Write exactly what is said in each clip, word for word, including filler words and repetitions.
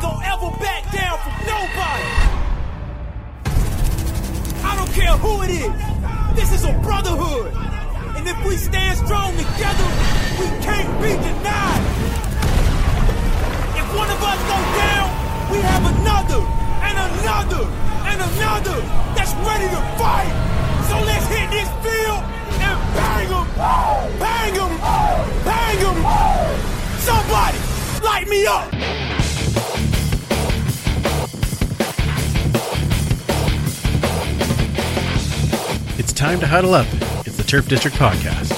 gonna ever back down from nobody. I don't care who it is. This is a brotherhood. And if we stand strong together, we can't be denied. If one of us goes down, we have another, and another, and another that's ready to fight. So let's hit this field and bang them, bang them, bang them. Somebody, light me up. It's time to huddle up. It's the Turf District Podcast.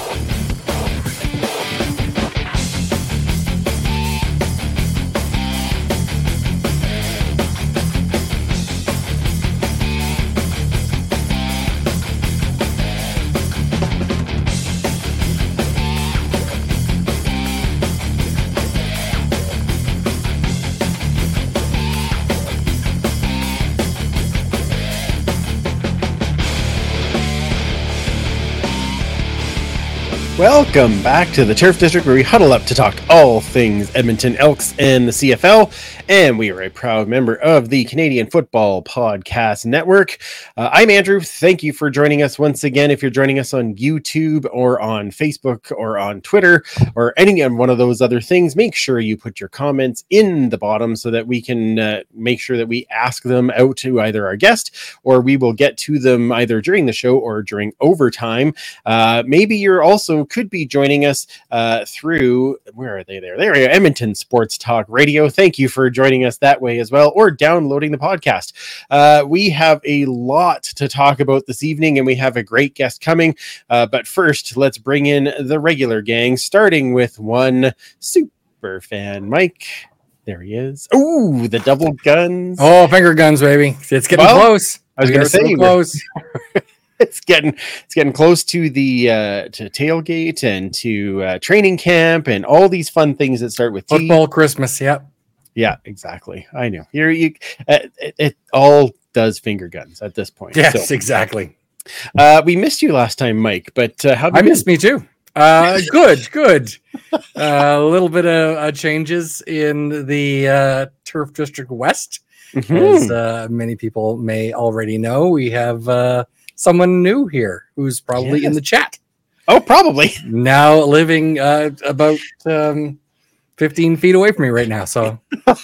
Welcome back to the Turf District, where we huddle up to talk all things Edmonton Elks and the C F L, and we are a proud member of the Canadian Football Podcast Network. Uh, I'm Andrew. Thank you for joining us once again. If you're joining us on YouTube or on Facebook or on Twitter or any of one of those other things, make sure you put your comments in the bottom so that we can uh, make sure that we ask them out to either our guest, or we will get to them either during the show or during overtime. Uh, maybe you're also could be joining us uh, through, where are they there? There we go, Edmonton Sports Talk Radio. Thank you for joining us that way as well, or downloading the podcast. Uh, we have a lot to talk about this evening, and we have a great guest coming. Uh, but first, let's bring in the regular gang, starting with one super fan, Mike. There he is. Ooh, the double guns. Oh, finger guns, baby. It's getting well, close. I was going to say, so close. It's getting it's getting close to the uh, to tailgate and to uh, training camp and all these fun things that start with football, T. Christmas. Yep. Yeah, exactly. I know. Here you uh, it, it all does finger guns at this point. Yes, so, exactly. Uh, we missed you last time, Mike, but uh, how I missed me too. Uh, good, good. Uh, a little bit of uh, changes in the uh, Turf District West, mm-hmm. as uh, many people may already know. We have. Uh, Someone new here who's probably yes. in the chat. Oh, probably. Now living uh, about um, fifteen feet away from me right now. So,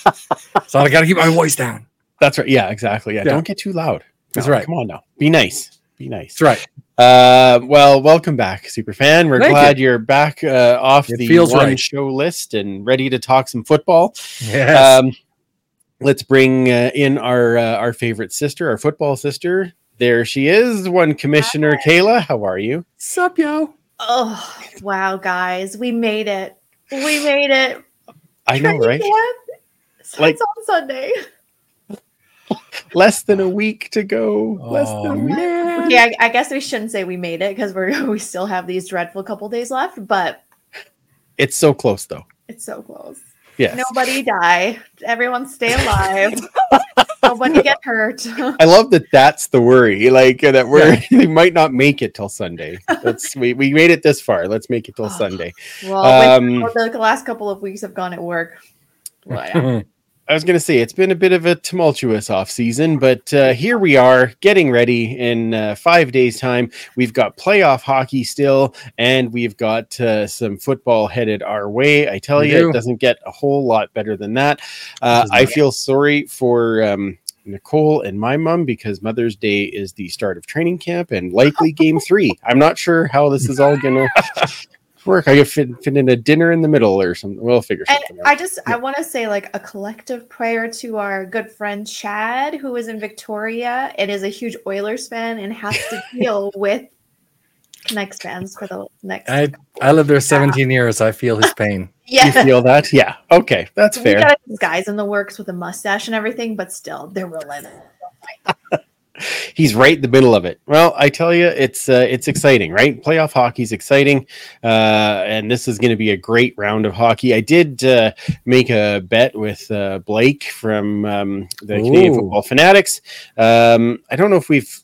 so I got to keep my voice down. That's right. Yeah, exactly. Yeah, yeah. Don't get too loud. That's no, right. Come on now. Be nice. Be nice. That's right. Uh, well, welcome back, Superfan. We're Thank glad you. you're back uh, off it the feels one right. show list and ready to talk some football. Yes. Um, let's bring uh, in our uh, our favorite sister, our football sister. There she is, one Commissioner Hi. Kayla. How are you? Sup, yo? Oh, wow, guys. We made it. We made it. I know, right? Starts like on Sunday. Less than a week to go. Oh, Less than a week. Man. Yeah, I, I guess we shouldn't say we made it because we're we still have these dreadful couple days left, but it's so close, though. It's so close. Yes. Nobody die. Everyone stay alive. Nobody get hurt. I love that that's the worry. Like uh, that we're yeah. we might not make it till Sunday. Let's we, we made it this far. Let's make it till Sunday. Well, um, with, the last couple of weeks have gone at work. Well, yeah. I was going to say it's been a bit of a tumultuous off season, but uh, here we are getting ready in uh, five days time. We've got playoff hockey still, and we've got uh, some football headed our way. I tell we you, do. It doesn't get a whole lot better than that. Uh, I feel sorry for um, Nicole and my mom because Mother's Day is the start of training camp and likely game three. I'm not sure how this is all going to work. I could fit, fit in a dinner in the middle or something. We'll figure something and out. I just, yeah. I want to say like a collective prayer to our good friend Chad, who is in Victoria and is a huge Oilers fan and has to deal with Canucks fans for the next. I, I lived there seventeen yeah. years. I feel his pain. Yeah. You feel that? Yeah. Okay. That's we fair. Got these guys in the works with a mustache and everything, but still they're relentless. He's right in the middle of it. Well, I tell you, it's uh, it's exciting, right? Playoff hockey's exciting, uh, and this is going to be a great round of hockey. I did uh, make a bet with uh, Blake from um, the Ooh. Canadian Football Fanatics. Um, I don't know if we've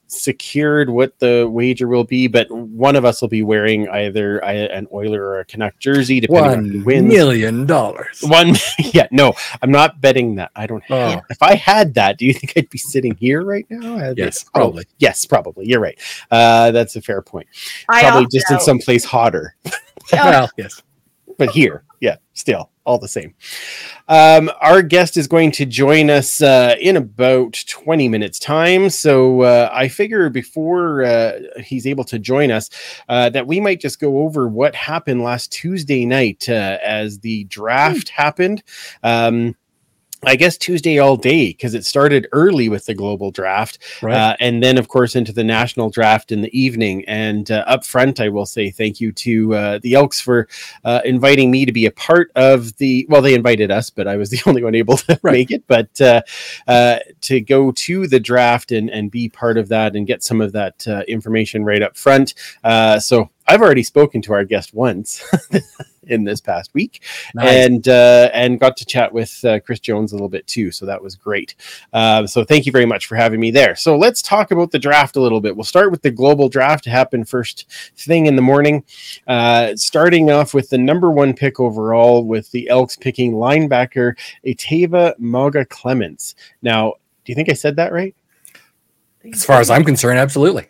secured what the wager will be, but one of us will be wearing either an Oiler or a Canuck jersey, depending on who One wins. million dollars. One, yeah, no, I'm not betting that. I don't have. Oh. If I had that, do you think I'd be sitting here right now? I'd Yes, be, probably. Oh, yes, probably. You're right. Uh, that's a fair point. I Probably opt just in out. some place hotter, Well, yes. but here, yeah, still all the same. Um, our guest is going to join us uh, in about twenty minutes time. So uh, I figure before uh, he's able to join us, uh, that we might just go over what happened last Tuesday night uh, as the draft happened. Um, I guess Tuesday all day, because it started early with the global draft, Right. uh, and then of course into the national draft in the evening. And uh, up front, I will say thank you to uh, the Elks for uh, inviting me to be a part of the. Well, they invited us, but I was the only one able to Right. make it. But uh, uh, to go to the draft and and be part of that and get some of that uh, information right up front. Uh, so I've already spoken to our guest once. In this past week, Nice. and uh, and got to chat with uh, Chris Jones a little bit too, so that was great. Uh, so thank you very much for having me there. So let's talk about the draft a little bit. We'll start with the global draft. It happened first thing in the morning, uh, starting off with the number one pick overall, with the Elks picking linebacker Etava Moga Clements. Now, do you think I said that right? As far as I'm concerned, absolutely.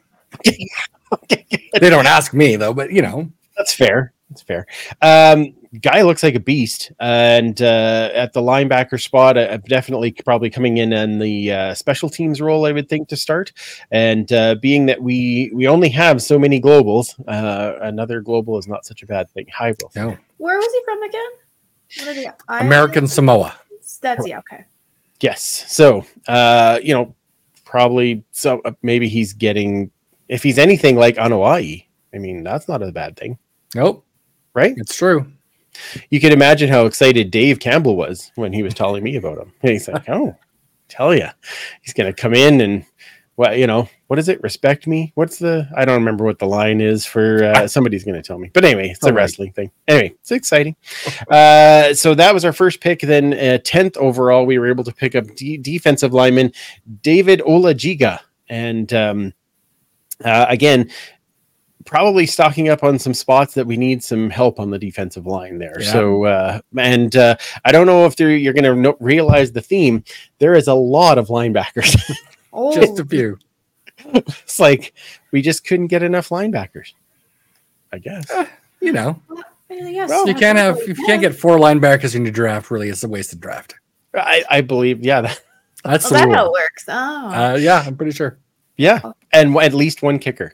They don't ask me though, but you know, That's fair. That's fair. Um, guy looks like a beast, and uh, at the linebacker spot, uh, definitely probably coming in in the uh, special teams role, I would think, to start. And uh, being that we we only have so many globals, uh, another global is not such a bad thing. Hi, Will. no. Where was he from again? What did he, American Samoa. That's yeah, okay. Yes. So, uh, you know, probably so. Uh, maybe he's getting, if he's anything like Anuai, I mean, that's not a bad thing, Nope. right? It's true. You can imagine how excited Dave Campbell was when he was telling me about him. And he's like, "Oh, tell you, he's going to come in and, well, you know, what is it? Respect me. What's the? I don't remember what the line is for. Uh, somebody's going to tell me. But anyway, it's a All right. wrestling thing. Anyway, it's exciting. Uh, so that was our first pick. Then uh, tenth overall, we were able to pick up D- defensive lineman David Olajiga, and um, uh, again. Probably stocking up on some spots that we need some help on the defensive line there. Yeah. So, uh, and uh, I don't know if you're going to no- realize the theme. There is a lot of linebackers. Oh, Just a few. It's like we just couldn't get enough linebackers, I guess. You know, yes, Well, you can't have if you can't get four linebackers in your draft. Really, it's a wasted draft. I, I believe, yeah, that, That's Oh, the that's how rule. it works. Oh, Uh, yeah, I'm pretty sure. yeah, and w- at least one kicker.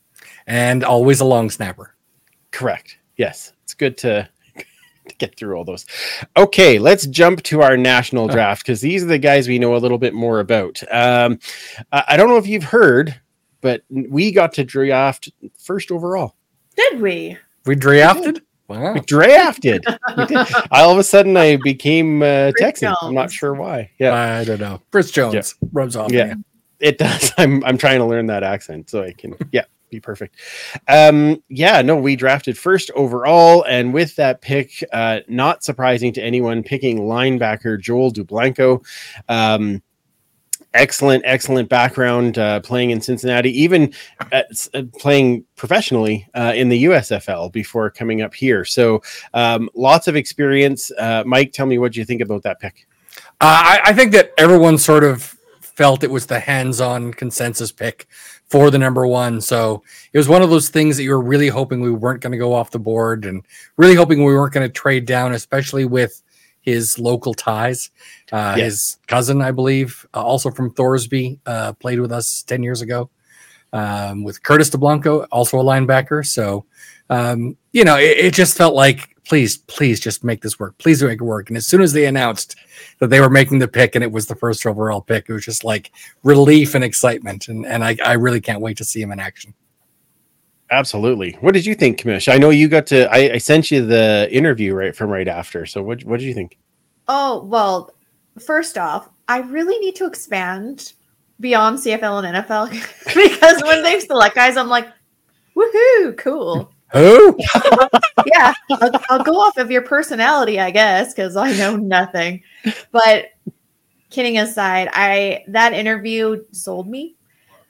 And always a long snapper. Correct. Yes, it's good to, to get through all those. Okay, let's jump to our national draft because these are the guys we know a little bit more about. Um, I I don't know if you've heard, but we got to draft first overall. did we? We drafted. Wow. We drafted. We did. All of a sudden, I became uh, Chris Texan. I'm not Jones. sure why. Yeah, I don't know. Chris Jones rubs off. Yeah. on it does. I'm I'm trying to learn that accent so I can. Yeah. Be perfect. Um, yeah, no, we drafted first overall, and with that pick, uh, not surprising to anyone, picking linebacker Joel Dublanco. Um, excellent, excellent background uh, playing in Cincinnati, even at, uh, playing professionally uh, in the U S F L before coming up here. So um, lots of experience. Uh, Mike, tell me what you think about that pick. Uh, I, I think that everyone sort of felt it was the hands-on consensus pick for the number one. So it was one of those things that you were really hoping we weren't going to go off the board and really hoping we weren't going to trade down, especially with his local ties. Uh, Yes. His cousin, I believe, uh, also from Thorsby, uh, played with us ten years ago um, with Curtis DeBlanco, also a linebacker. So, um, you know, it, it just felt like, please, please just make this work. Please make it work. And as soon as they announced that they were making the pick and it was the first overall pick, it was just like relief and excitement. And, and I, I really can't wait to see him in action. Absolutely. What did you think, Kamish? I know you got to. I, I sent you the interview right from right after. So what what did you think? Oh, well, first off, I really need to expand beyond C F L and N F L because when they select guys, I'm like, woohoo, cool. Who? Yeah, I'll, I'll go off of your personality, I guess, because I know nothing. But kidding aside, I that interview sold me.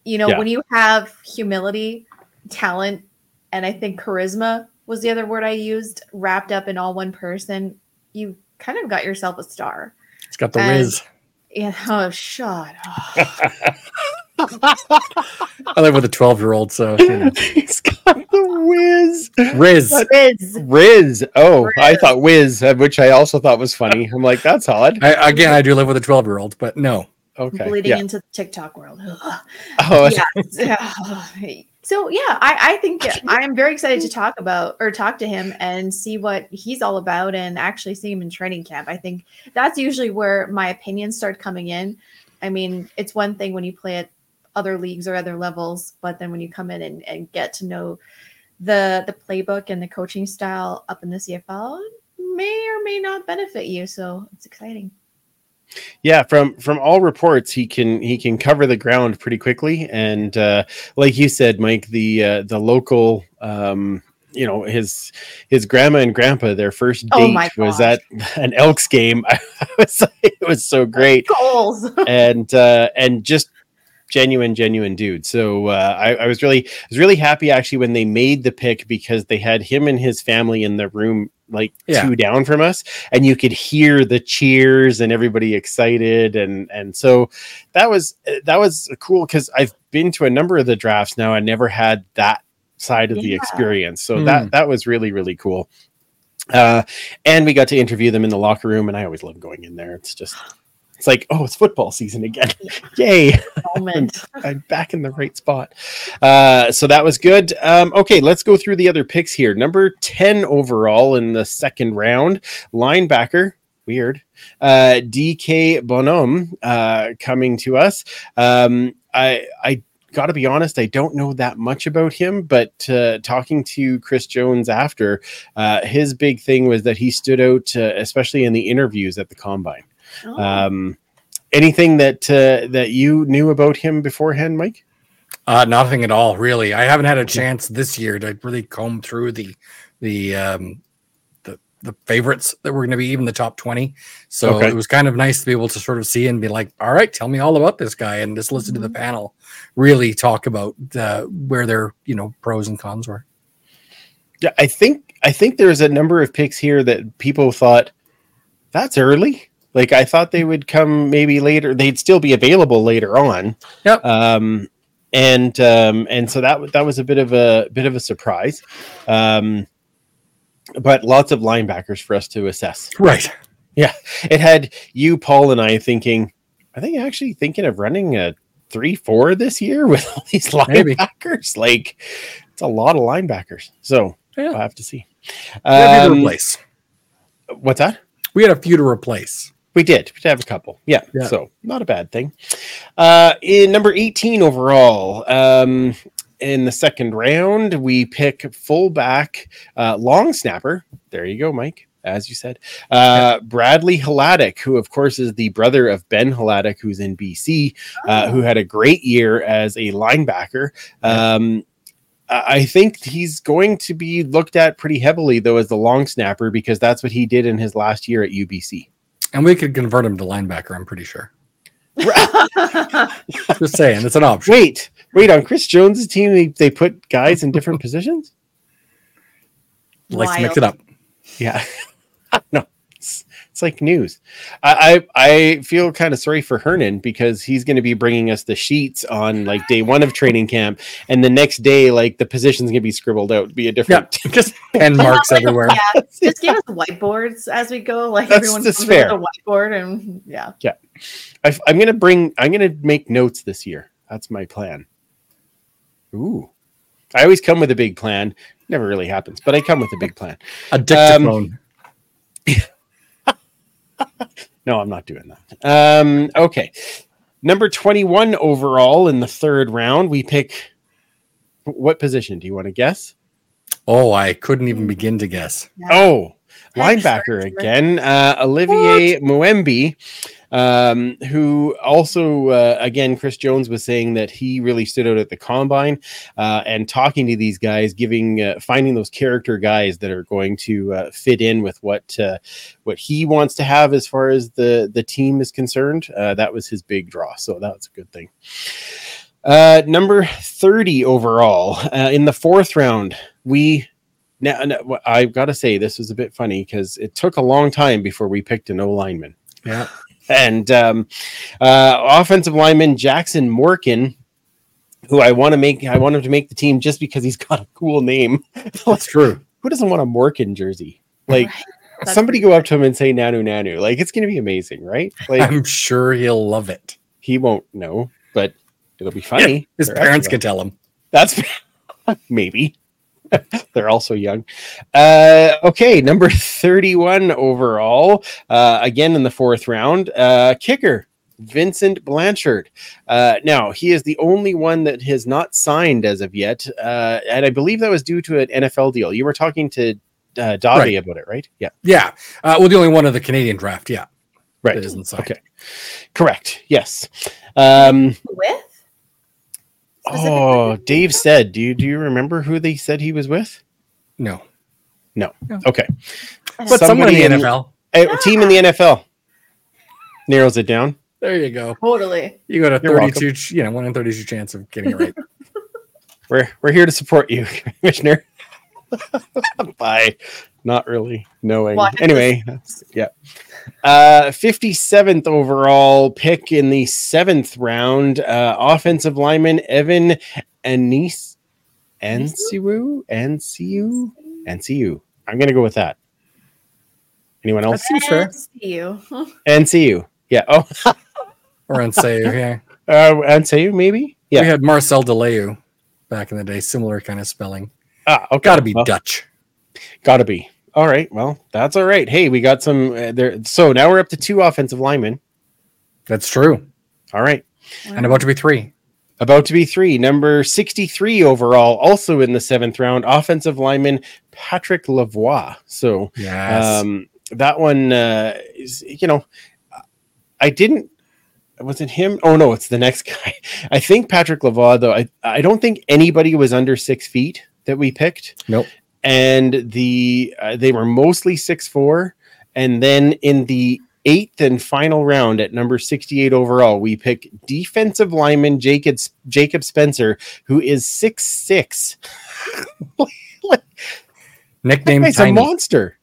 You know, Yeah. when you have humility, talent, and I think charisma was the other word I used, wrapped up in all one person, you kind of got yourself a star. It's got the And- whiz. Yeah. Oh, shut up. I live with a twelve-year-old, so you know. He's got the whiz. Riz. Riz. Riz. Oh, Riz. I thought whiz, uh, which I also thought was funny. I'm like, that's odd. I, again, I do live with a twelve-year-old, but no. Okay. Bleeding Yeah. into the TikTok world. Ugh. Oh, Yeah. So yeah, I, I think I am very excited to talk about or talk to him and see what he's all about and actually see him in training camp. I think that's usually where my opinions start coming in. I mean, it's one thing when you play at other leagues or other levels, but then when you come in and, and get to know the the playbook and the coaching style up in the C F L, may or may not benefit you. So it's exciting. Yeah, from from all reports, he can he can cover the ground pretty quickly, and uh, like you said, Mike, the uh, the local, um, you know, his his grandma and grandpa, their first Oh date my was gosh. at an Elks game. I was like, it was so great, Goals. and uh, and just genuine, genuine dude. So uh, I, I was really I was really happy actually when they made the pick because they had him and his family in the room like Yeah. two down from us, and you could hear the cheers and everybody excited, and and so that was that was cool because I've been to a number of the drafts now and never had that side of the Yeah. experience. So Hmm. that that was really really cool. Uh, and we got to interview them in the locker room, and I always love going in there. It's just it's like, oh, it's football season again. Yay. Moment. I'm back in the right spot. Uh, so that was good. Um, okay, let's go through the other picks here. Number ten overall in the second round, linebacker. Weird. Uh, D K Bonhomme uh, coming to us. Um, I, I got to be honest, I don't know that much about him, but uh, talking to Chris Jones after, uh, his big thing was that he stood out, uh, especially in the interviews at the Combine. Oh. Um, anything that uh, that you knew about him beforehand, Mike? Uh, nothing at all, really. I haven't had a chance this year to really comb through the the um, the the favorites that were going to be even the top twenty. So Okay. it was kind of nice to be able to sort of see and be like, all right, tell me all about this guy, and just listen to the panel really talk about uh, where their you know pros and cons were. Yeah, I think I think there's a number of picks here that people thought that's early. Like I thought they would come maybe later. They'd still be available later on. Yep. Um, and um, and so that that was a bit of a bit of a surprise. Um, but lots of linebackers for us to assess. Right. It had you, Paul, and I thinking, are they actually thinking of running a three four this year with all these Maybe. linebackers? Like, it's a lot of linebackers. So Yeah. we'll have to see. We had a few to Um, replace. what's that? We had a few to replace. We did. We did have a couple. Yeah. Yeah. So not a bad thing. Uh, in number eighteen overall, um, in the second round, we pick fullback, uh, long snapper. There you go, Mike. As you said, uh, Bradley Hladek, who of course is the brother of Ben Hladek, who's in B C, uh, who had a great year as a linebacker. Um, I I think he's going to be looked at pretty heavily, though, as the long snapper, because that's what he did in his last year at U B C. And we could convert him to linebacker, I'm pretty sure. Just saying, it's an option. Wait, wait, on Chris Jones' team, they, they put guys in different positions? Likes to mix Wild. it up. Yeah. No, it's, it's like news. I, I, I feel kind of sorry for Hernan because he's going to be bringing us the sheets on like day one of training camp. And the next day, like the position's going to be scribbled out, be a Yeah, different. just pen marks everywhere. Yeah, just give us whiteboards as we go. Like That's- everyone that's comes fair. with a whiteboard, and yeah. I, I'm going to bring, I'm going to make notes this year. That's my plan. Ooh. I always come with a big plan. Never really happens, but I come with a big plan. A dictaphone. No, I'm not doing that. Um, okay. Number twenty-one overall in the third round, we pick what position? Do you want to guess? Oh, I couldn't even begin to guess. Yeah. Oh, Heck, linebacker sure. again. Uh, Olivier Muembi, um, who also, uh, again, Chris Jones was saying that he really stood out at the Combine uh, and talking to these guys, giving, uh, finding those character guys that are going to uh, fit in with what uh, what he wants to have as far as the, the team is concerned. Uh, that was his big draw. So that was a good thing. Uh, number thirty overall uh, in the fourth round, we now, now I've got to say this was a bit funny because it took a long time before we picked an O lineman. Yeah, and um, uh, offensive lineman Jackson Morkin, who I want to make, I want him to make the team just because he's got a cool name. that's true. Who doesn't want a Morkin jersey? Like That's somebody pretty go up to him and say Nanu Nanu. Like it's going to be amazing, right? Like I'm sure he'll love it. he won't know, but it'll be funny. His They're parents extra. can tell him. That's maybe. They're also young. Uh, okay, number thirty-one overall. Uh, again in the fourth round. Uh, kicker, Vincent Blanchard. Uh, now, he is the only one that has not signed as of yet. Uh, and I believe that was due to an N F L deal. You were talking to uh, Dave Right. about it, right? Yeah. Yeah. Uh, well, the only one of the Canadian draft. Yeah. Right. That isn't signed. Okay. Correct. Yes. Um, With? oh, Dave said, do you, do you remember who they said he was with? No. No. No. Okay. But someone in the Somebody in- N F L. A team in the N F L narrows it down. There you go. Totally. You got a You're thirty-two, ch- you know, one in thirty-two chance of getting it right. We're we're here to support you, Commissioner. By not really knowing. Why? Anyway, that's, yeah. Uh, fifty-seventh overall pick in the seventh round, uh, offensive lineman Evan Anis Ansiu Ansiu Ansiu. I'm gonna go with that. Anyone That else? seems fair. And see you. Ansiu. Yeah. Oh, Or unsave, yeah. uh, Ansiu maybe. Yeah. We had Marcel DeLeu back in the day, similar kind of spelling. Ah, okay. Got to be Well, Dutch. Gotta be. All right. Well, that's all right. Hey, we got some uh, there. So now we're up to two offensive linemen. That's true. All right. And about to be three. About to be three. Number sixty-three overall, also in the seventh round, offensive lineman Patrick Lavoie. So Yes. um, that one uh, is, you know, I didn't. Was it him? Oh no, it's the next guy. I think Patrick Lavoie, though. I I don't think anybody was under six feet that we picked. Nope. And the uh, they were mostly six four, and then in the eighth and final round at number sixty-eight overall, we pick defensive lineman Jacob Jacob Spencer, who is six six. Nickname He's a Tiny. monster.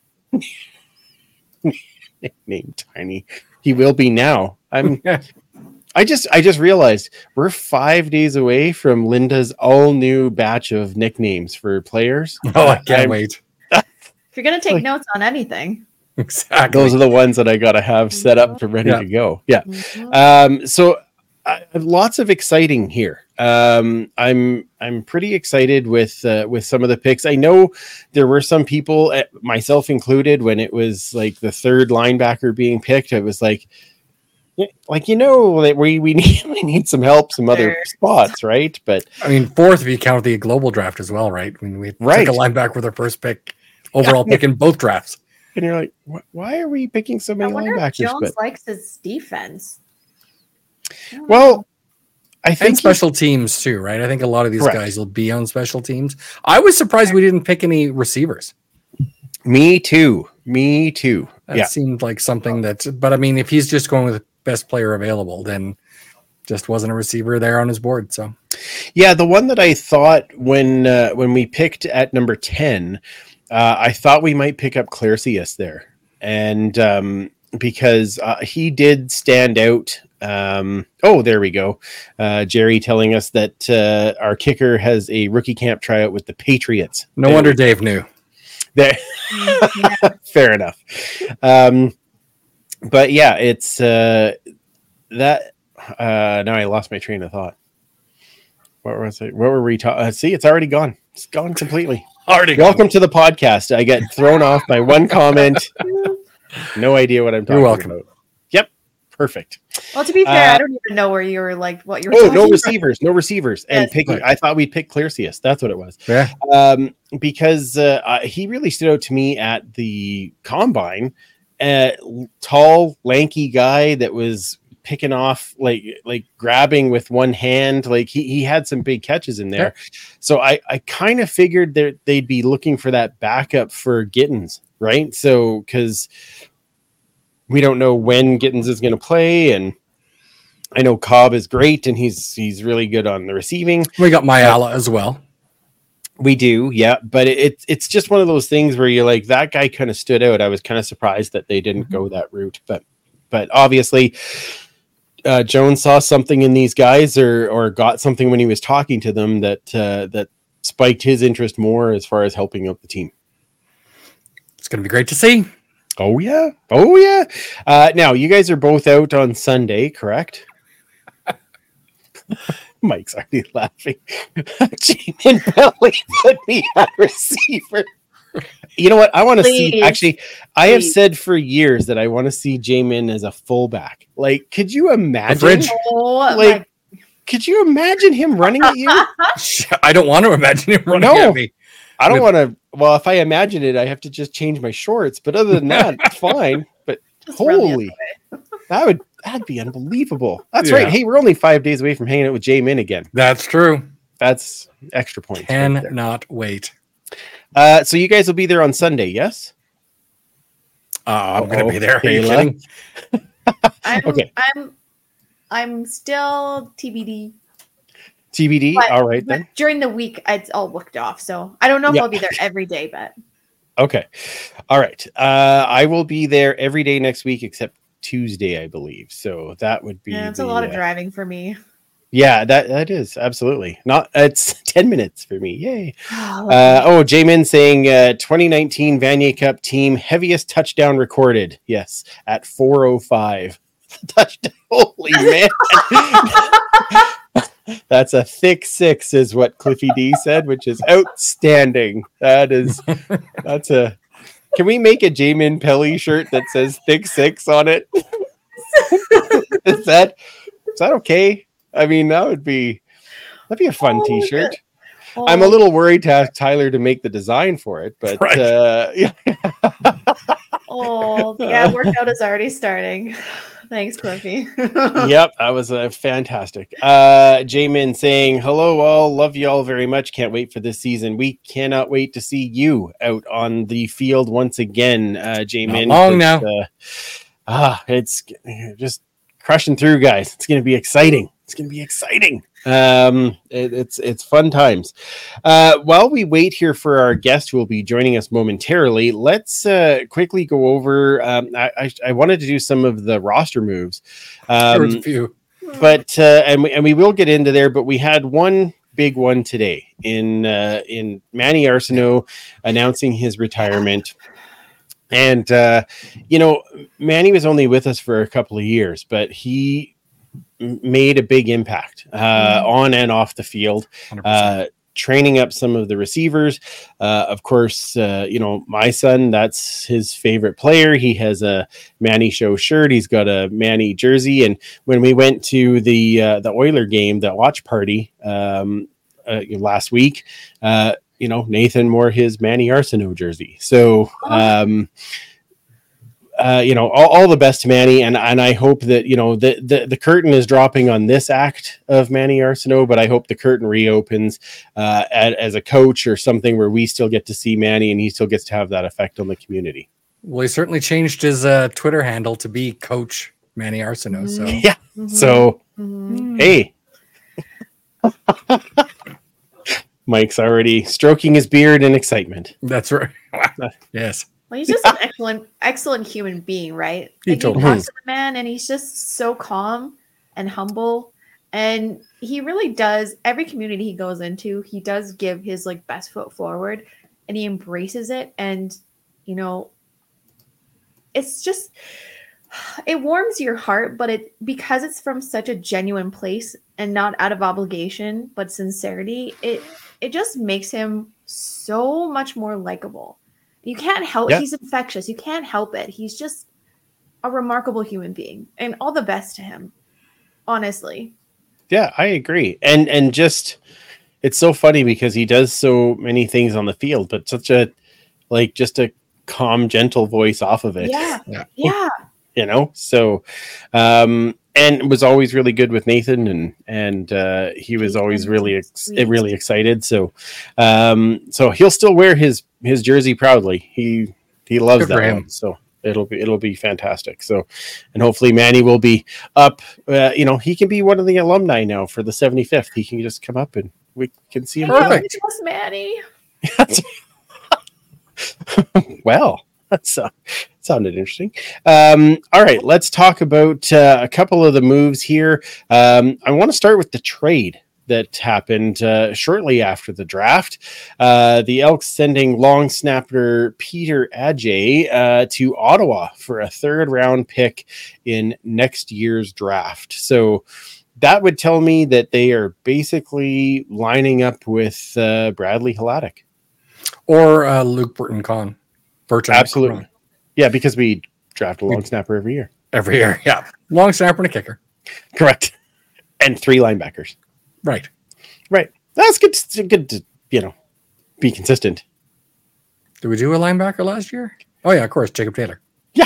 Nickname Tiny. He will be now. I'm. I just I just realized we're five days away from Linda's all new batch of nicknames for players. Oh, I can't I'm- wait. If you're gonna take Like- notes on anything, Exactly. Those are the ones that I gotta have set up to ready Yeah. to go. Yeah. Mhm. Um, so uh, lots of exciting here. Um, I'm I'm pretty excited with uh, with some of the picks. I know there were some people, uh, myself included, when it was like the third linebacker being picked. It was like, yeah, like you know that we we need we need some help, some other Sure. spots, right? But I mean, fourth if you count the global draft as well, right? I mean, we Right. took a linebacker with our first pick, overall pick in both drafts. and you're like, "Wh- why are we picking so I many wonder if linebackers? Jones But likes his defense. I don't well, I think And he- special teams too, right? I think a lot of these Correct. guys will be on special teams. I was surprised we didn't pick any receivers. me too, me too. That Yeah. seemed like something that, but I mean, if he's just going with best player available, then just wasn't a receiver there on his board. So Yeah, the one that I thought when uh, when we picked at number ten, uh, I thought we might pick up Clarcius there, and um, because uh, he did stand out. Um, oh, there we go. Uh, Jerry telling us that uh, our kicker has a rookie camp tryout with the Patriots. no There wonder we- Dave knew. There, Yeah. fair enough. Um, but yeah, it's uh, that. Uh, now I lost my train of thought. What was it? What were we talking? Uh, see, it's already gone. It's gone completely. Already Welcome to the podcast. I get thrown off by one comment. No idea what I'm talking You're welcome. about. Yep, perfect. Well, to be fair, Uh, I don't even know where you were like what you were. Oh, talking no about. receivers, no receivers, and Yes. picking. Right. I thought we'd pick Clarcius. That's what it was. Yeah. Um, because uh, uh, he really stood out to me at the combine. Uh, tall, lanky guy that was picking off, like like grabbing with one hand. Like he, he had some big catches in there. So I, I kind of figured that they'd be looking for that backup for Gittins, right? So because we don't know when Gittins is going to play, and I know Cobb is great, and he's he's really good on the receiving. We got Mayala as well. We do, yeah, but it, it it's just one of those things where you're like, that guy kind of stood out. I was kind of surprised that they didn't mm-hmm. go that route, but but obviously uh, Jones saw something in these guys, or or got something when he was talking to them that uh, that spiked his interest more as far as helping out the team. It's going to be great to see. Oh yeah, oh yeah. Uh, now you guys are both out on Sunday, correct? Mike's already laughing. Jamin Pelly put me at receiver. You know what? I want to see. Actually, I have Please. said for years that I want to see Jamin as a fullback. Like, could you imagine? Oh, like, my... could you imagine him running at you? I don't want to imagine him running no, at me. I don't want to. Well, if I imagine it, I have to just change my shorts. But other than that, it's fine. But just holy, that would. That'd be unbelievable. That's yeah. right. Hey, we're only five days away from hanging out with Jamin again. That's true. That's extra points. Cannot right wait. Uh, so you guys will be there on Sunday, yes? Uh, I'm going to be there. Are you kidding? I'm, okay. I'm, I'm still T B D. T B D. But, all right then. During the week, it's all booked off, so I don't know if yeah. I'll be there every day, but okay. All right. Uh, I will be there every day next week except Tuesday, I believe. So that would be. Yeah, it's the, a lot uh, of driving for me. Yeah, that that is absolutely not. It's ten minutes for me. Yay! Uh, oh, Jamin saying uh, twenty nineteen Vanier Cup team heaviest touchdown recorded. Yes, at four oh five. Touchdown! Holy man! That's a thick six, is what Cliffy D said, which is outstanding. That is. That's a. Can we make a Jamin Pelly shirt that says thick six on it? is that is that okay? I mean, that would be that'd be a fun oh, t-shirt. Oh. I'm a little worried to ask Tyler to make the design for it, but right. uh, yeah. oh yeah, workout is already starting. Thanks, Cliffy. Yep, that was uh, fantastic. Uh, Jamin saying, hello all, love you all very much. Can't wait for this season. We cannot wait to see you out on the field once again, uh, Jamin. Not long now. Uh, ah, it's just crushing through, guys. It's going to be exciting. It's going to be exciting. Um, it, it's it's fun times. Uh, while we wait here for our guest who will be joining us momentarily, let's uh, quickly go over. Um, I, I I wanted to do some of the roster moves, um, there was a few, but uh, and we, and we will get into there. But we had one big one today in uh, in Manny Arsenault announcing his retirement. And uh, you know, Manny was only with us for a couple of years, but he made a big impact uh, on and off the field, uh, training up some of the receivers. Uh, of course, uh, you know, my son, that's his favorite player. He has a Manny Show shirt. He's got a Manny jersey. And when we went to the uh, the Oiler game, the watch party um, uh, last week, uh, you know, Nathan wore his Manny Arsenault jersey. So, um, Uh, you know, all, all the best to Manny, and and I hope that, you know, the, the the curtain is dropping on this act of Manny Arsenault, but I hope the curtain reopens uh, as, as a coach or something where we still get to see Manny and he still gets to have that effect on the community. Well, he certainly changed his uh, Twitter handle to be Coach Manny Arsenault. So yeah, mm-hmm. so mm-hmm. hey, Mike's already stroking his beard in excitement. That's right. Yes. Well, he's just an excellent, excellent human being, right? He like, totally he talks to the man, and he's just so calm and humble. And he really does, every community he goes into, he does give his like best foot forward, and he embraces it. And, you know, it's just, it warms your heart, but it, because it's from such a genuine place and not out of obligation, but sincerity, it, it just makes him so much more likable. You can't help. Yeah. He's infectious. You can't help it. He's just a remarkable human being, and all the best to him. Honestly. Yeah, I agree. And and just, it's so funny because he does so many things on the field, but such a, like, just a calm, gentle voice off of it. Yeah. Yeah. yeah. You know, so, um, and was always really good with Nathan, and and uh, he was always really ex- really excited. So, um, so he'll still wear his his jersey proudly. He he loves Good that one. So It'll be it'll be fantastic. So, and hopefully Manny will be up. Uh, you know, he can be one of the alumni now for the seventy-fifth. He can just come up and we can see him. Perfect. Just Manny. Well, that's uh, sounded interesting. Um, all right, let's talk about uh, a couple of the moves here. Um, I want to start with the trade that happened uh, shortly after the draft. Uh, the Elks sending long snapper Peter Adjei uh, to Ottawa for a third round pick in next year's draft. So that would tell me that they are basically lining up with uh, Bradley Hladek. Or uh, Luke Burton Con. Burton Absolutely. Con. Yeah, because we draft a long snapper every year. Every year, yeah. Long snapper and a kicker. Correct. And three linebackers. Right. Right. That's good. To, good to, you know, be consistent. Did we do a linebacker last year? Oh, yeah, of course. Jacob Taylor. Yeah.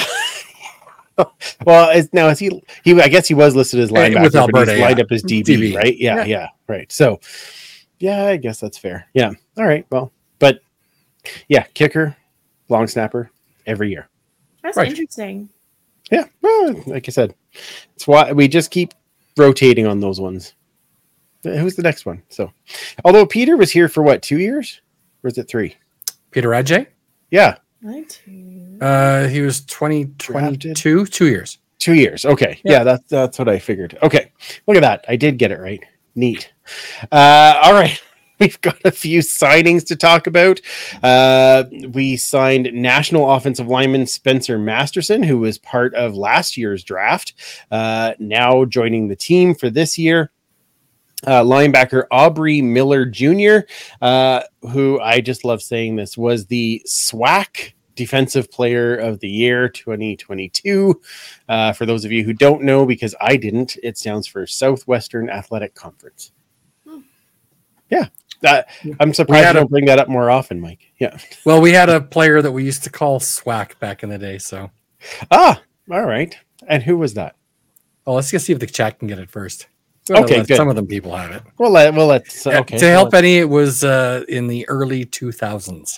Well, is, now is he, he, I guess he was listed as linebacker, With Alberta, but he's lined yeah. up as D B, D B. right? Yeah, yeah, Yeah. right. So, yeah, I guess that's fair. Yeah. All right. Well, but yeah, kicker, long snapper every year. That's Right. interesting. Yeah. Well, like I said, it's why we just keep rotating on those ones. Who's the next one? So, although Peter was here for what, two years? Or is it three? Peter Adjei. Yeah. I too. Uh, he was twenty twenty-two, two years. Two years. Okay. Yeah, Yeah. that's that's what I figured. Okay. Look at that. I did get it right. Neat. Uh, all right. We've got a few signings to talk about. Uh, we signed national offensive lineman Spencer Masterson, who was part of last year's draft, uh, now joining the team for this year. Uh, linebacker Aubrey Miller Junior, uh, who I just love saying this, was the SWAC Defensive Player of the Year twenty twenty-two. Uh, for those of you who don't know, because I didn't, it stands for Southwestern Athletic Conference. Hmm. Yeah. Uh, I'm surprised I a- don't bring that up more often, Mike. Yeah. Well, we had a player that we used to call SWAC back in the day. So, Ah, all right. And who was that? well, let's just see if the chat can get it first. Well, Okay, let- good. Some of them people have it. Well, let, well let's. Yeah, Okay. to well, help let's- any, it was uh, in the early two thousands.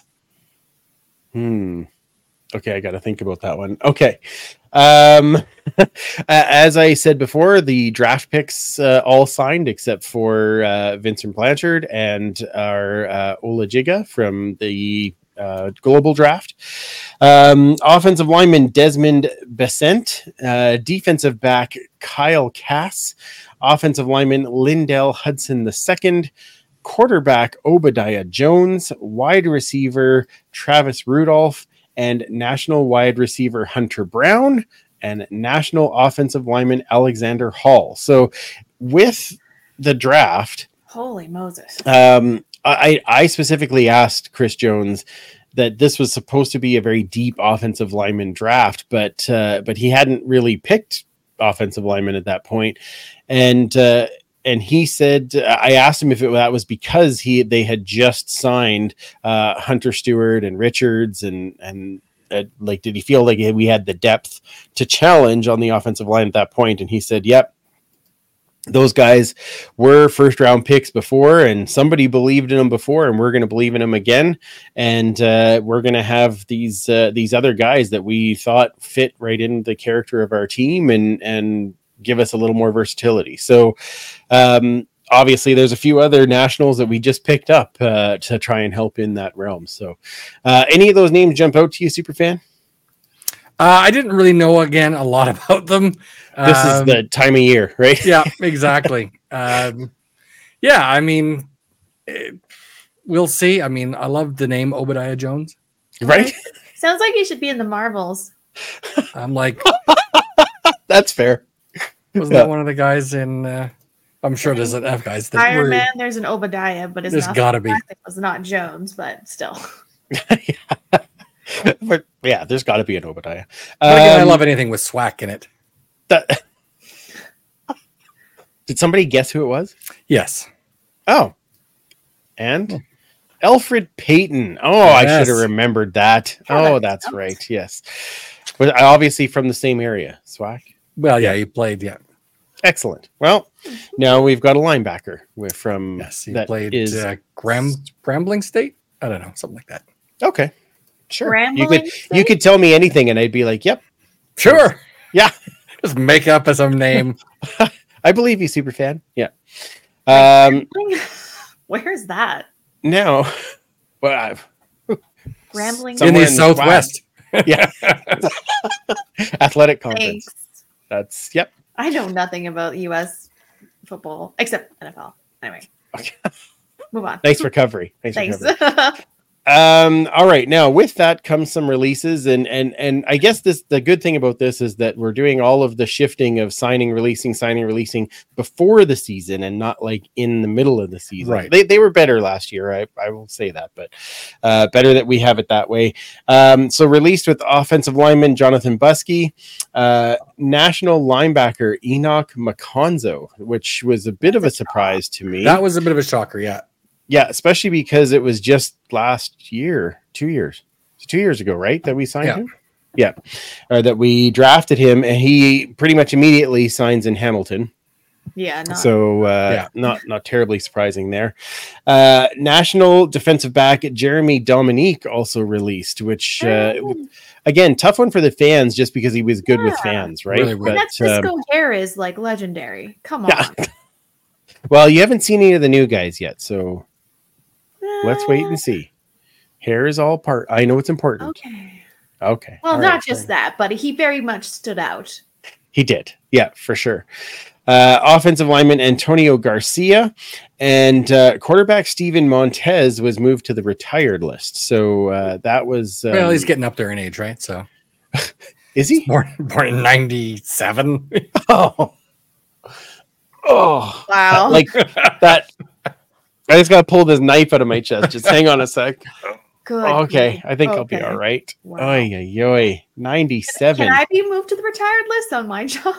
Hmm. Okay, I got to think about that one. Okay. Um, as I said before, the draft picks uh, all signed except for uh, Vincent Blanchard and our uh, Ola Jiga from the uh, global draft. Um, offensive lineman Desmond Besant, uh, defensive back Kyle Cass, offensive lineman Lindell Hudson the second, quarterback Obadiah Jones, wide receiver Travis Rudolph, and national wide receiver Hunter Brown, and national offensive lineman Alexander Hall. So with the draft, Holy Moses. um, I, I specifically asked Chris Jones that this was supposed to be a very deep offensive lineman draft, but uh, but he hadn't really picked offensive linemen at that point. And uh, and he said, I asked him if it, that was because he they had just signed uh, Hunter Stewart and Richards, and and uh, like, did he feel like we had the depth to challenge on the offensive line at that point? And he said, yep. Those guys were first round picks before, and somebody believed in them before, and we're going to believe in them again. And uh, we're going to have these uh, these other guys that we thought fit right in the character of our team and and give us a little more versatility. So um, obviously, there's a few other nationals that we just picked up uh, to try and help in that realm. So uh, any of those names jump out to you, Superfan? Uh, I didn't really know, again, a lot about them. This is Um, the time of year, right? yeah, exactly. um, yeah, I mean, eh, we'll see. I mean, I love the name Obadiah Jones. Right? Sounds like he should be in the Marvels. I'm like, That's fair. wasn't Yeah. that one of the guys in? Uh, I'm sure there's an F guys that Iron were. Man, there's an Obadiah, but it's There's not gotta be. it was not Jones, but still. But yeah, there's got to be an Obadiah. But again, I Um, love anything with SWAC in it. that- Did somebody guess who it was? Yes. Oh, and Alfred Payton. Oh, I Yes. should have remembered that. Yeah, Oh, that that's sounds- right. Yes, but I obviously from the same area. Swack. Well, yeah, he played. Yeah. Excellent. Well, now we've got a linebacker with from Yes, he that played is uh, Gram Grambling State. I don't know, something like that. okay. Sure. Grambling You could you State? could tell me anything, and I'd be like, "Yep, Sure. yeah, Just make up some name. I believe you, super fan." Yeah. Um. Where's that? Now, well, I've, Rambling In Somewhere the in the Southwest. yeah, athletic conference. Thanks. That's yep. I know nothing about U S football except N F L. Anyway, Okay. move on. Nice recovery. Nice Thanks. recovery. Um, all right. Now with that comes some releases, and and and I guess this the good thing about this is that we're doing all of the shifting of signing, releasing, signing, releasing before the season and not like in the middle of the season. Right. They they were better last year. I, I will say that, but uh better that we have it that way. Um, so released with offensive lineman Jonathan Buskey, uh national linebacker Enoch Maconzo, which was a bit of a surprise to me. That was a bit of a shocker, yeah. Yeah, especially because it was just last year, two years, two years ago, right? That we signed Yeah. him. Yeah, or that we drafted him, and he pretty much immediately signs in Hamilton. Yeah, not So uh, Yeah. not not terribly surprising there. Uh, national defensive back Jeremy Dominique also released, which uh, again tough one for the fans, just because he was good with Yeah. fans, right? Really weird. and that um, Cisco hair is like legendary. Come on. Yeah. well, you haven't seen any of the new guys yet, so let's wait and see. Hair is all part. I know it's important. Okay. Okay. Well, All not right. just that, but he very much stood out. He did. Yeah, for sure. Uh, offensive lineman Antonio Garcia and uh, quarterback Steven Montez was moved to the retired list. So uh, that was. Um, Well, he's getting up there in age, right? So is he? born, born in ninety-seven. Oh. Oh. Wow. Like that. I just got to pull this knife out of my chest. Just hang on a sec. Good. Okay. I think I'll be Okay. all right. Wow. Oy, oy, oy. ninety-seven. Can I be moved to the retired list on my job?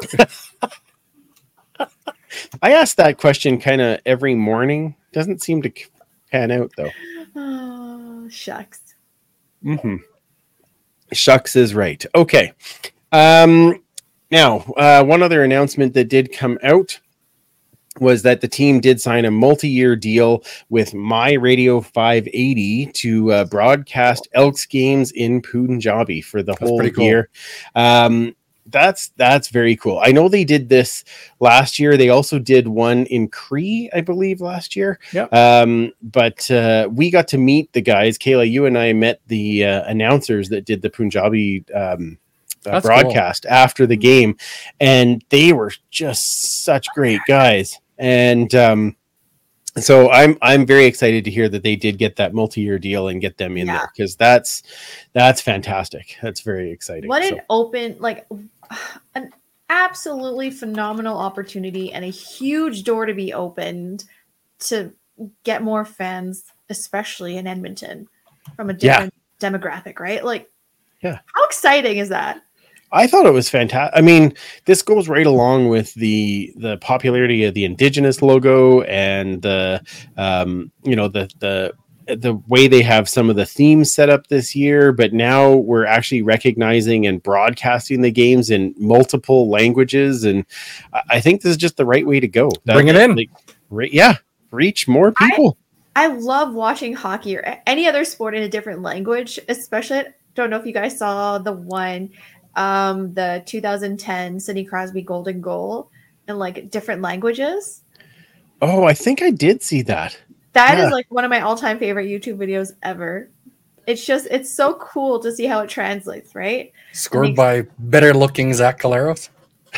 I ask that question kind of every morning. Doesn't seem to pan out though. Oh, shucks. Mm-hmm. Shucks is right. Okay. Um, now, uh, one other announcement that did come out was that the team did sign a multi-year deal with My Radio five eighty to uh, broadcast Elks games in Punjabi for the That's whole pretty cool. year. Um, that's that's very cool. I know they did this last year. They also did one in Cree, I believe, last year. Yep. Um, but uh, we got to meet the guys. Kayla, you and I met the uh, announcers that did the Punjabi um, uh, That's broadcast after the game, and they were just such great guys. And um, so I'm I'm very excited to hear that they did get that multi-year deal and get them in Yeah. there, because that's that's fantastic. That's very exciting. What So- an open, like, an absolutely phenomenal opportunity and a huge door to be opened to get more fans, especially in Edmonton, from a different demographic, right? Like, Yeah. how exciting is that? I thought it was fantastic. I mean, this goes right along with the the popularity of the Indigenous logo and the um, you know the the the way they have some of the themes set up this year. But now we're actually recognizing and broadcasting the games in multiple languages, and I I think this is just the right way to go. Bring it in. Like, re- yeah, reach more people. I love watching hockey or a- any other sport in a different language, especially. Don't know if you guys saw the one, um, the two thousand ten Sidney Crosby Golden Goal in like different languages. Oh, I think I did see that. That is Yeah. like one of my all-time favorite YouTube videos ever. It's just it's so cool to see how it translates, right? Scored Makes- by better looking Zach Caleros.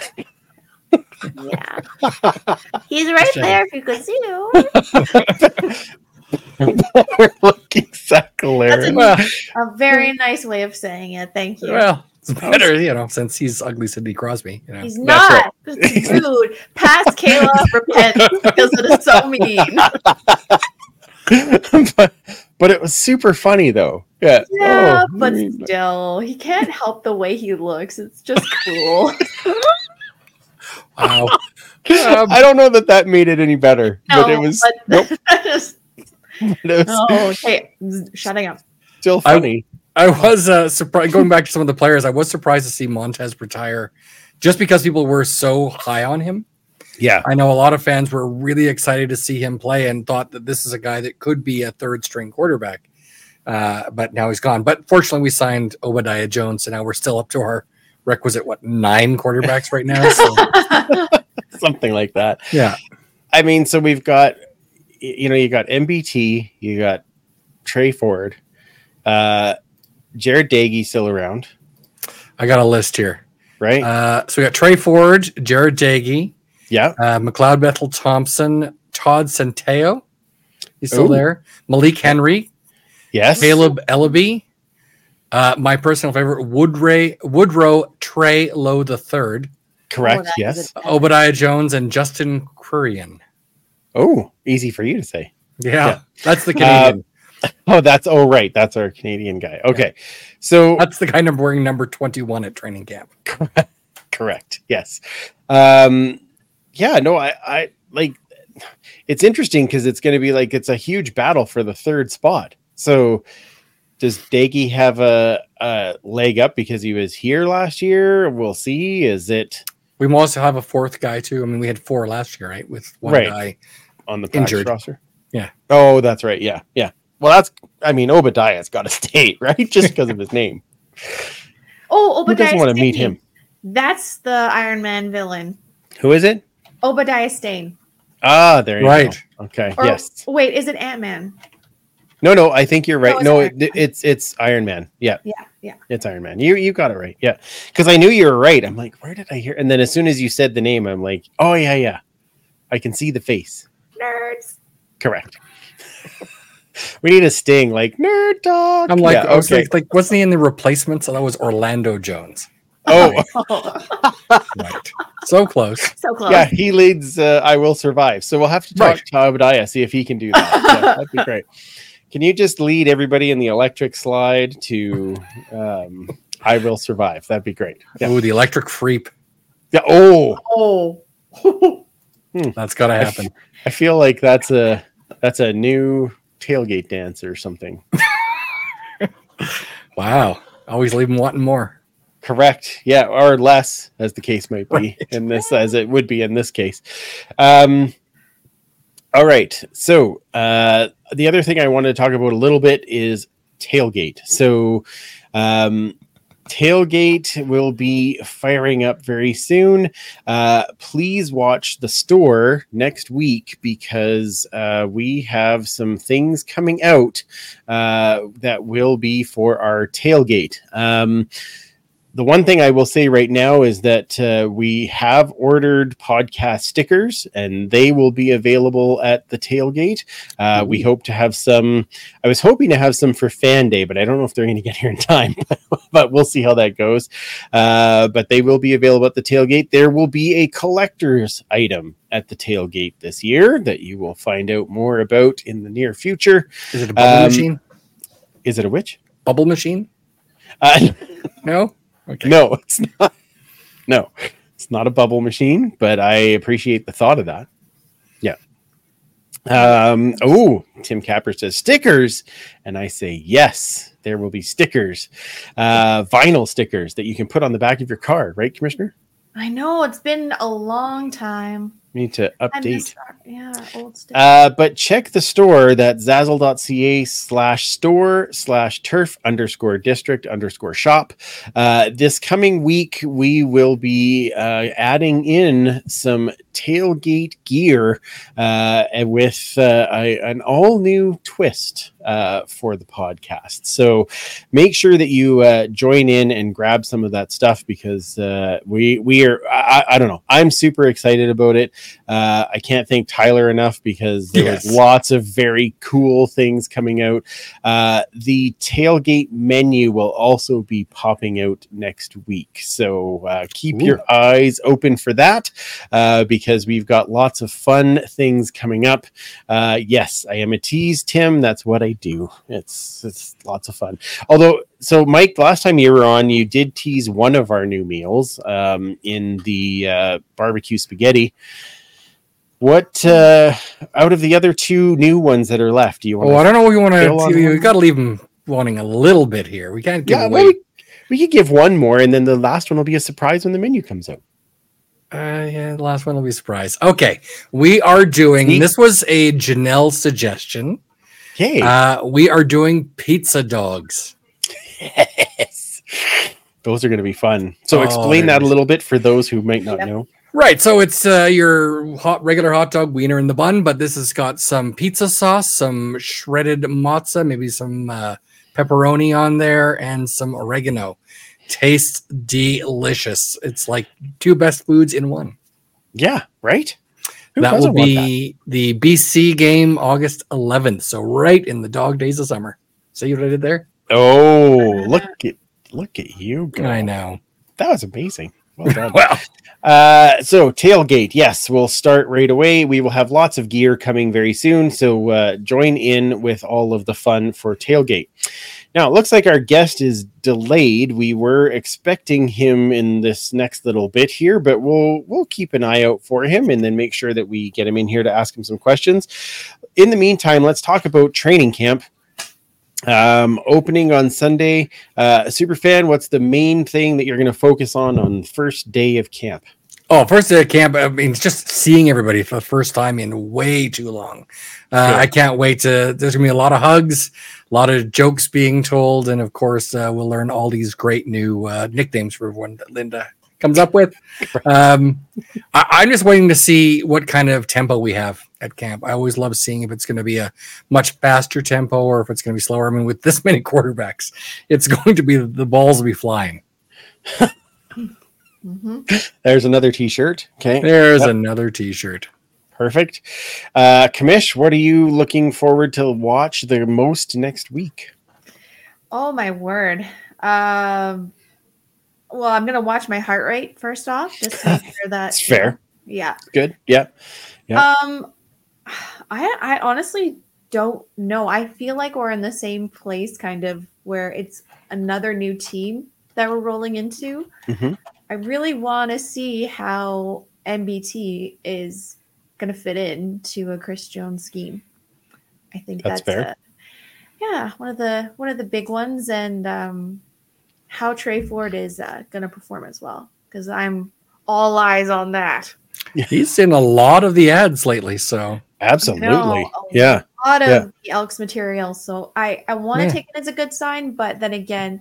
Yeah. He's right Shame. there if you could see him. We're looking secular. That's a- Well, A very nice way of saying it. Thank you. well, it's better, you know, since he's ugly Sidney Crosby. You know. He's That's not. It's rude. Past Kayla repents because it is so mean. but, but it was super funny though. Yeah. Yeah, Oh, but mm. still, he can't help the way he looks. It's just cool. Wow. I don't know that that made it any better, but it was, but nope, that is- but it was oh, okay. Z- Shutting up. still funny. I was uh, surprised. Going back to some of the players, I was surprised to see Montez retire, just because people were so high on him. yeah. I know a lot of fans were really excited to see him play and thought that this is a guy that could be a third string quarterback. uh, but now he's gone. But fortunately, we signed Obadiah Jones, so now we're still up to our requisite what nine quarterbacks right now. So. Something like that. Yeah. I mean, so we've got, you know, you got M B T, you got Trey Ford, uh, Jared Dagey still around. I got a list here. Right. Uh, so we got Trey Ford, Jared Dagey, yeah. uh, McLeod Bethel Thompson, Todd Centeo. He's still Ooh. there. Malik Henry, Yes. Caleb Ellaby, uh, my personal favorite, Woodray, Woodrow Trey Lowe the Third, Correct. Oh, that yes. is a- Obadiah Jones, and Justin Quirian. Oh, easy for you to say. Yeah, Yeah. that's the Canadian. Oh, that's oh right. That's our Canadian guy. Okay. So That's the guy number wearing number twenty-one at training camp. correct. Yes. Um yeah, no, I I like it's interesting because it's going to be like it's a huge battle for the third spot. So does Dagey have a, a leg up because he was here last year? We'll see. Is it We also have a fourth guy too. I mean, we had four last year, right? With one Right. guy. on the practice Injured. roster? Yeah. Oh, that's right. Yeah. Yeah. Well, that's I mean Obadiah's got to stay, right? Just because of his name. Oh, Who Obadiah doesn't want to meet Stane. him? That's the Iron Man villain. Who is it? Obadiah Stane. Ah, there you Right. go. Okay. Or yes. wait, is it Ant Man? No, no, I think you're right. it's No, Iron it, it's it's Iron Man. Yeah, Yeah, yeah. it's Iron Man. You you got it right. Yeah, because I knew you were right. I'm like, where did I hear? And then as soon as you said the name, I'm like, oh yeah, yeah, I can see the face. Nerds. Correct. We need a sting like nerd talk. I'm like, Yeah, I was okay. like, like, wasn't he in the replacements? So that was Orlando Jones. Oh Right. So close. So close. yeah, he leads. Uh, I Will Survive. So we'll have to talk Right. to Obadiah, see if he can do that. Yeah, that'd be great. Can you just lead everybody in the electric slide to um, I Will Survive? That'd be great. Yeah. Ooh, the electric freep. Yeah. Oh, Oh. That's got to happen. I feel like that's a that's a new tailgate dance or something. Wow. Always leave them wanting more. Correct. Yeah, or less, as the case might be Right. in this, as it would be in this case. Um, all right. So uh, the other thing I wanted to talk about a little bit is tailgate. So um, tailgate will be firing up very soon. Uh, please watch the store next week because uh, we have some things coming out uh, that will be for our tailgate. Um, The one thing I will say right now is that uh, we have ordered podcast stickers and they will be available at the tailgate. Uh, we hope to have some. I was hoping to have some for Fan Day, but I don't know if they're going to get here in time, but we'll see how that goes. Uh, but they will be available at the tailgate. There will be a collector's item at the tailgate this year that you will find out more about in the near future. Is it a bubble Um, machine? Is it a witch? Bubble machine? Uh, No? Okay. No, it's not. No, it's not a bubble machine, but I appreciate the thought of that. Yeah. Um, oh, Tim Capper says stickers. And I say, yes, there will be stickers, uh, vinyl stickers that you can put on the back of your car, right, Commissioner? I know it's been a long time. We need to I update. miss our- yeah, old stuff. Uh, but check the store, that zazzle.ca slash store slash turf underscore district underscore shop. Uh, this coming week, we will be uh, adding in some tailgate gear uh, and with uh, a, an all new twist uh, for the podcast. So make sure that you uh, join in and grab some of that stuff because uh, we, we are, I, I don't know, I'm super excited about it. Uh, I can't thank Tyler enough because there Yes. was lots of very cool things coming out. Uh, the tailgate menu will also be popping out next week. So uh, keep Ooh. your eyes open for that uh, because we've got lots of fun things coming up. Uh, yes, I am a tease, Tim. That's what I do. It's, it's lots of fun. Although, so Mike, the last time you were on, you did tease one of our new meals um, in the uh, barbecue spaghetti. What uh, out of the other two new ones that are left? Do you want? Oh, I don't know. We want Fill on to. We one? got to leave them wanting a little bit here. We can't give Yeah, away. well, we, we could give one more, and then the last one will be a surprise when the menu comes out. Uh, yeah, the last one will be a surprise. Okay, we are doing. See? This was a Janelle suggestion. Hey, Uh, we are doing pizza dogs. yes. Those are going to be fun. So Oh, explain they're that a just- little bit for those who might not Yep. know. Right, so it's uh, your hot regular hot dog wiener in the bun, but this has got some pizza sauce, some shredded mozza, maybe some uh, pepperoni on there, and some oregano. Tastes delicious. It's like two best foods in one. Yeah, right? Who that will doesn't want be the B C game August eleventh, so right in the dog days of summer. See what I did there? Oh, look at look at you go. I know. That was amazing. Well done. Well, Uh, so tailgate, yes, we'll start right away. We will have lots of gear coming very soon, so uh, join in with all of the fun for tailgate. Now, it looks like our guest is delayed. We were expecting him in this next little bit here, but we'll we'll keep an eye out for him and then make sure that we get him in here to ask him some questions. In the meantime, let's talk about training camp. Um, opening on Sunday. Uh, Superfan, what's the main thing that you're going to focus on on first day of camp? oh, first day of camp, I mean, it's just seeing everybody for the first time in way too long. Uh, Good. I can't wait to, there's going to be a lot of hugs, a lot of jokes being told, and of course, uh, we'll learn all these great new uh, nicknames for everyone that Linda comes up with. Um, I, I'm just waiting to see what kind of tempo we have at camp. I always love seeing if it's going to be a much faster tempo or if it's going to be slower. I mean, with this many quarterbacks, it's going to be the balls will be flying. Mhm. There's another t-shirt. Okay. There's Yep. another t-shirt. Perfect. Uh, Kamish, what are you looking forward to watch the most next week? Oh my word. Um, well, I'm gonna watch my heart rate first off, just to make sure that That's fair. Yeah. Good. Yeah. Yeah. Um, I I honestly don't know. I feel like we're in the same place, kind of, where it's another new team that we're rolling into. Mhm. I really want to see how M B T is going to fit into a Chris Jones scheme. I think That's that's, fair. uh, yeah, one of the one of the big ones, and um, how Trey Ford is uh, going to perform as well, because I'm all eyes on that. He's in a lot of the ads lately, so Absolutely. No, a Yeah. A lot of Yeah. the Elks material, so I I want to Yeah. take it as a good sign, but then again,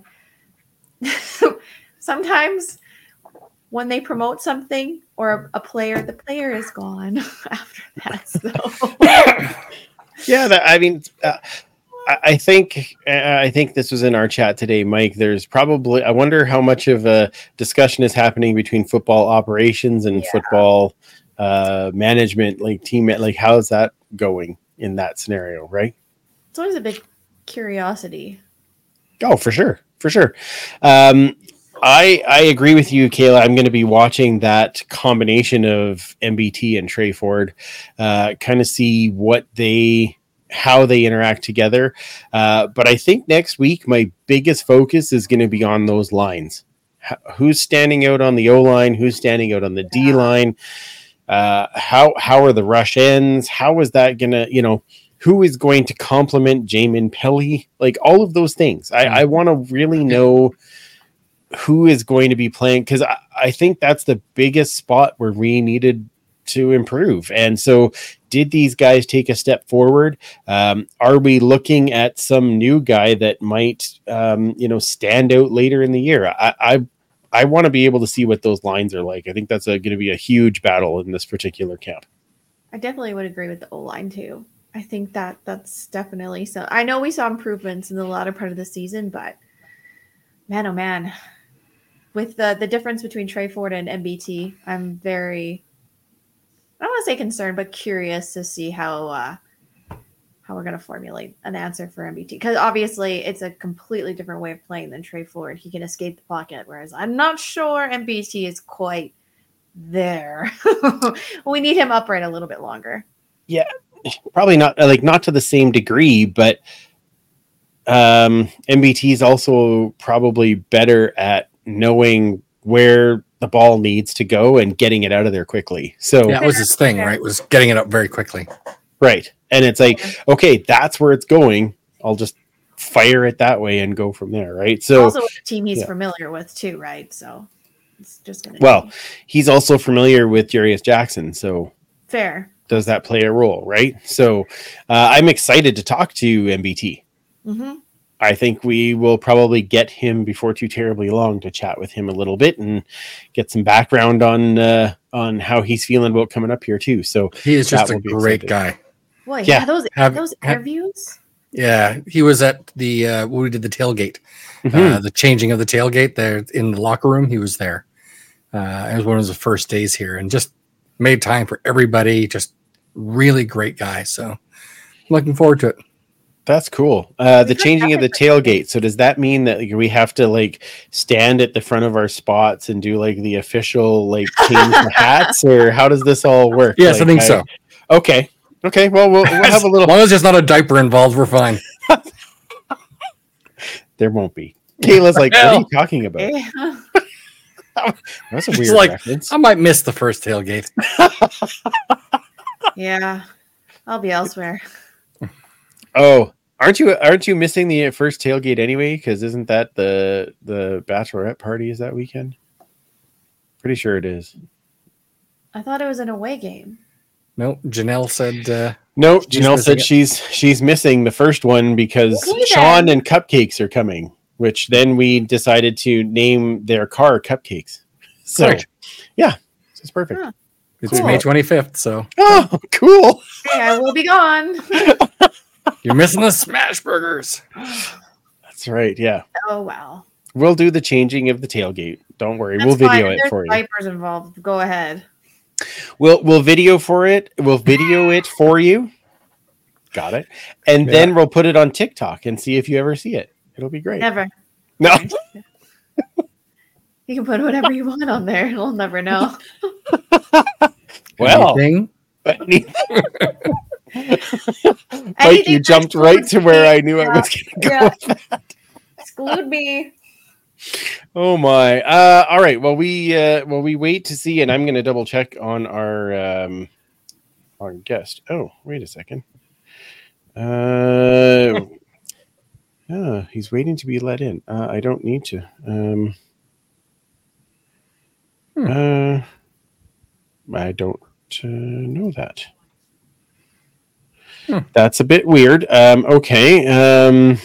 sometimes when they promote something or a, a player, the player is gone after that. So Yeah. That, I mean, uh, I, I think uh, I think this was in our chat today, Mike. There's probably I wonder how much of a discussion is happening between football operations and Yeah. football uh, management, like team, like how's that going in that scenario, right? it's always a big curiosity. Oh, for sure, for sure. Um, I I agree with you, Kayla. I'm going to be watching that combination of M B T and Trey Ford, uh, kind of see what they how they interact together. Uh, but I think next week my biggest focus is going to be on those lines. H- who's standing out on the O line? Who's standing out on the D line? Uh, how how are the rush ends? How is that going to you know? Who is going to complement Jamin Pelly? Like all of those things. I, I want to really know who is going to be playing, because I, I think that's the biggest spot where we needed to improve. And so did these guys take a step forward? Um, are we looking at some new guy that might um, you know, stand out later in the year? I I, I want to be able to see what those lines are like. I think that's going to be a huge battle in this particular camp. I definitely would agree with the O line too. I think that that's definitely so. I know we saw improvements in the latter part of the season, but man, oh man, with the the difference between Trey Ford and M B T, I'm very, I don't want to say concerned, but curious to see how uh, how we're going to formulate an answer for M B T, because obviously it's a completely different way of playing than Trey Ford. He can escape the pocket, whereas I'm not sure M B T is quite there. We need him upright a little bit longer. Yeah, probably not like not to the same degree, but um, M B T is also probably better at knowing where the ball needs to go and getting it out of there quickly. So yeah, that was his thing, right? Was getting it up very quickly. right, and it's like, okay, that's where it's going. I'll just fire it that way and go from there, right? So Also a team he's yeah. familiar with too, right? So it's just gonna well, be he's also familiar with Jarius Jackson, so fair. does that play a role, right? So uh, I'm excited to talk to M B T. Mm-hmm. I think we will probably get him before too terribly long to chat with him a little bit and get some background on uh, on how he's feeling about coming up here too. So He is just that a will be great exciting. guy. Boy, Yeah, yeah, those have- those have- interviews. Yeah, he was at the uh, when we did the tailgate, Mhm. uh, the changing of the tailgate there in the locker room. He was there. Uh, it was one of the first days here, and just made time for everybody. Just really great guy. So looking forward to it. That's cool. Uh, the We've got changing of the everything. tailgate. So does that mean that like, we have to like stand at the front of our spots and do like the official like change the hats, or how does this all work? Yes, I Like, think so. Okay. Okay. Well, we'll, we'll have a As little. long as there's not a diaper involved, we're fine. There won't be. Kayla's like, what are you Hell. talking about? Yeah. That's a It's weird like- reference. I might miss the first tailgate. Yeah. I'll be elsewhere. Oh, aren't you aren't you missing the first tailgate anyway? Because isn't that the the bachelorette party is that weekend? Pretty sure it is. I thought it was an away game. No, Janelle said uh, No, She's Janelle missing said it. she's she's missing the first one because Okay, Sean then. and Cupcakes are coming, which then we decided to name their car Cupcakes. So Correct. yeah, it's perfect. Huh. it's Cool. May twenty-fifth, so Oh, cool. Hey, I will be gone. you're missing the smash burgers. That's right. Yeah, Oh wow. we'll do the changing of the tailgate. Don't worry, That's we'll video fine. it There's for you. diapers involved. Go ahead. We'll we'll video for it. We'll video it for you. Got it. And Yeah. then we'll put it on TikTok and see if you ever see it. It'll be great. Never. No. You can put whatever you want on there. We'll never know. Well, Anything? but Mike, Anything you that jumped right excludes to where me. I knew I was going to go. Yeah. with that. Exclude me. Oh my. Uh, all right. Well, we uh, well we wait to see, and I'm going to double check on our um, our guest. Oh, wait a second. Uh, yeah, he's waiting to be let in. Uh, I don't need to. Um, Hmm. uh, I don't uh, know that. Hmm. That's a bit weird. Um, okay. Um,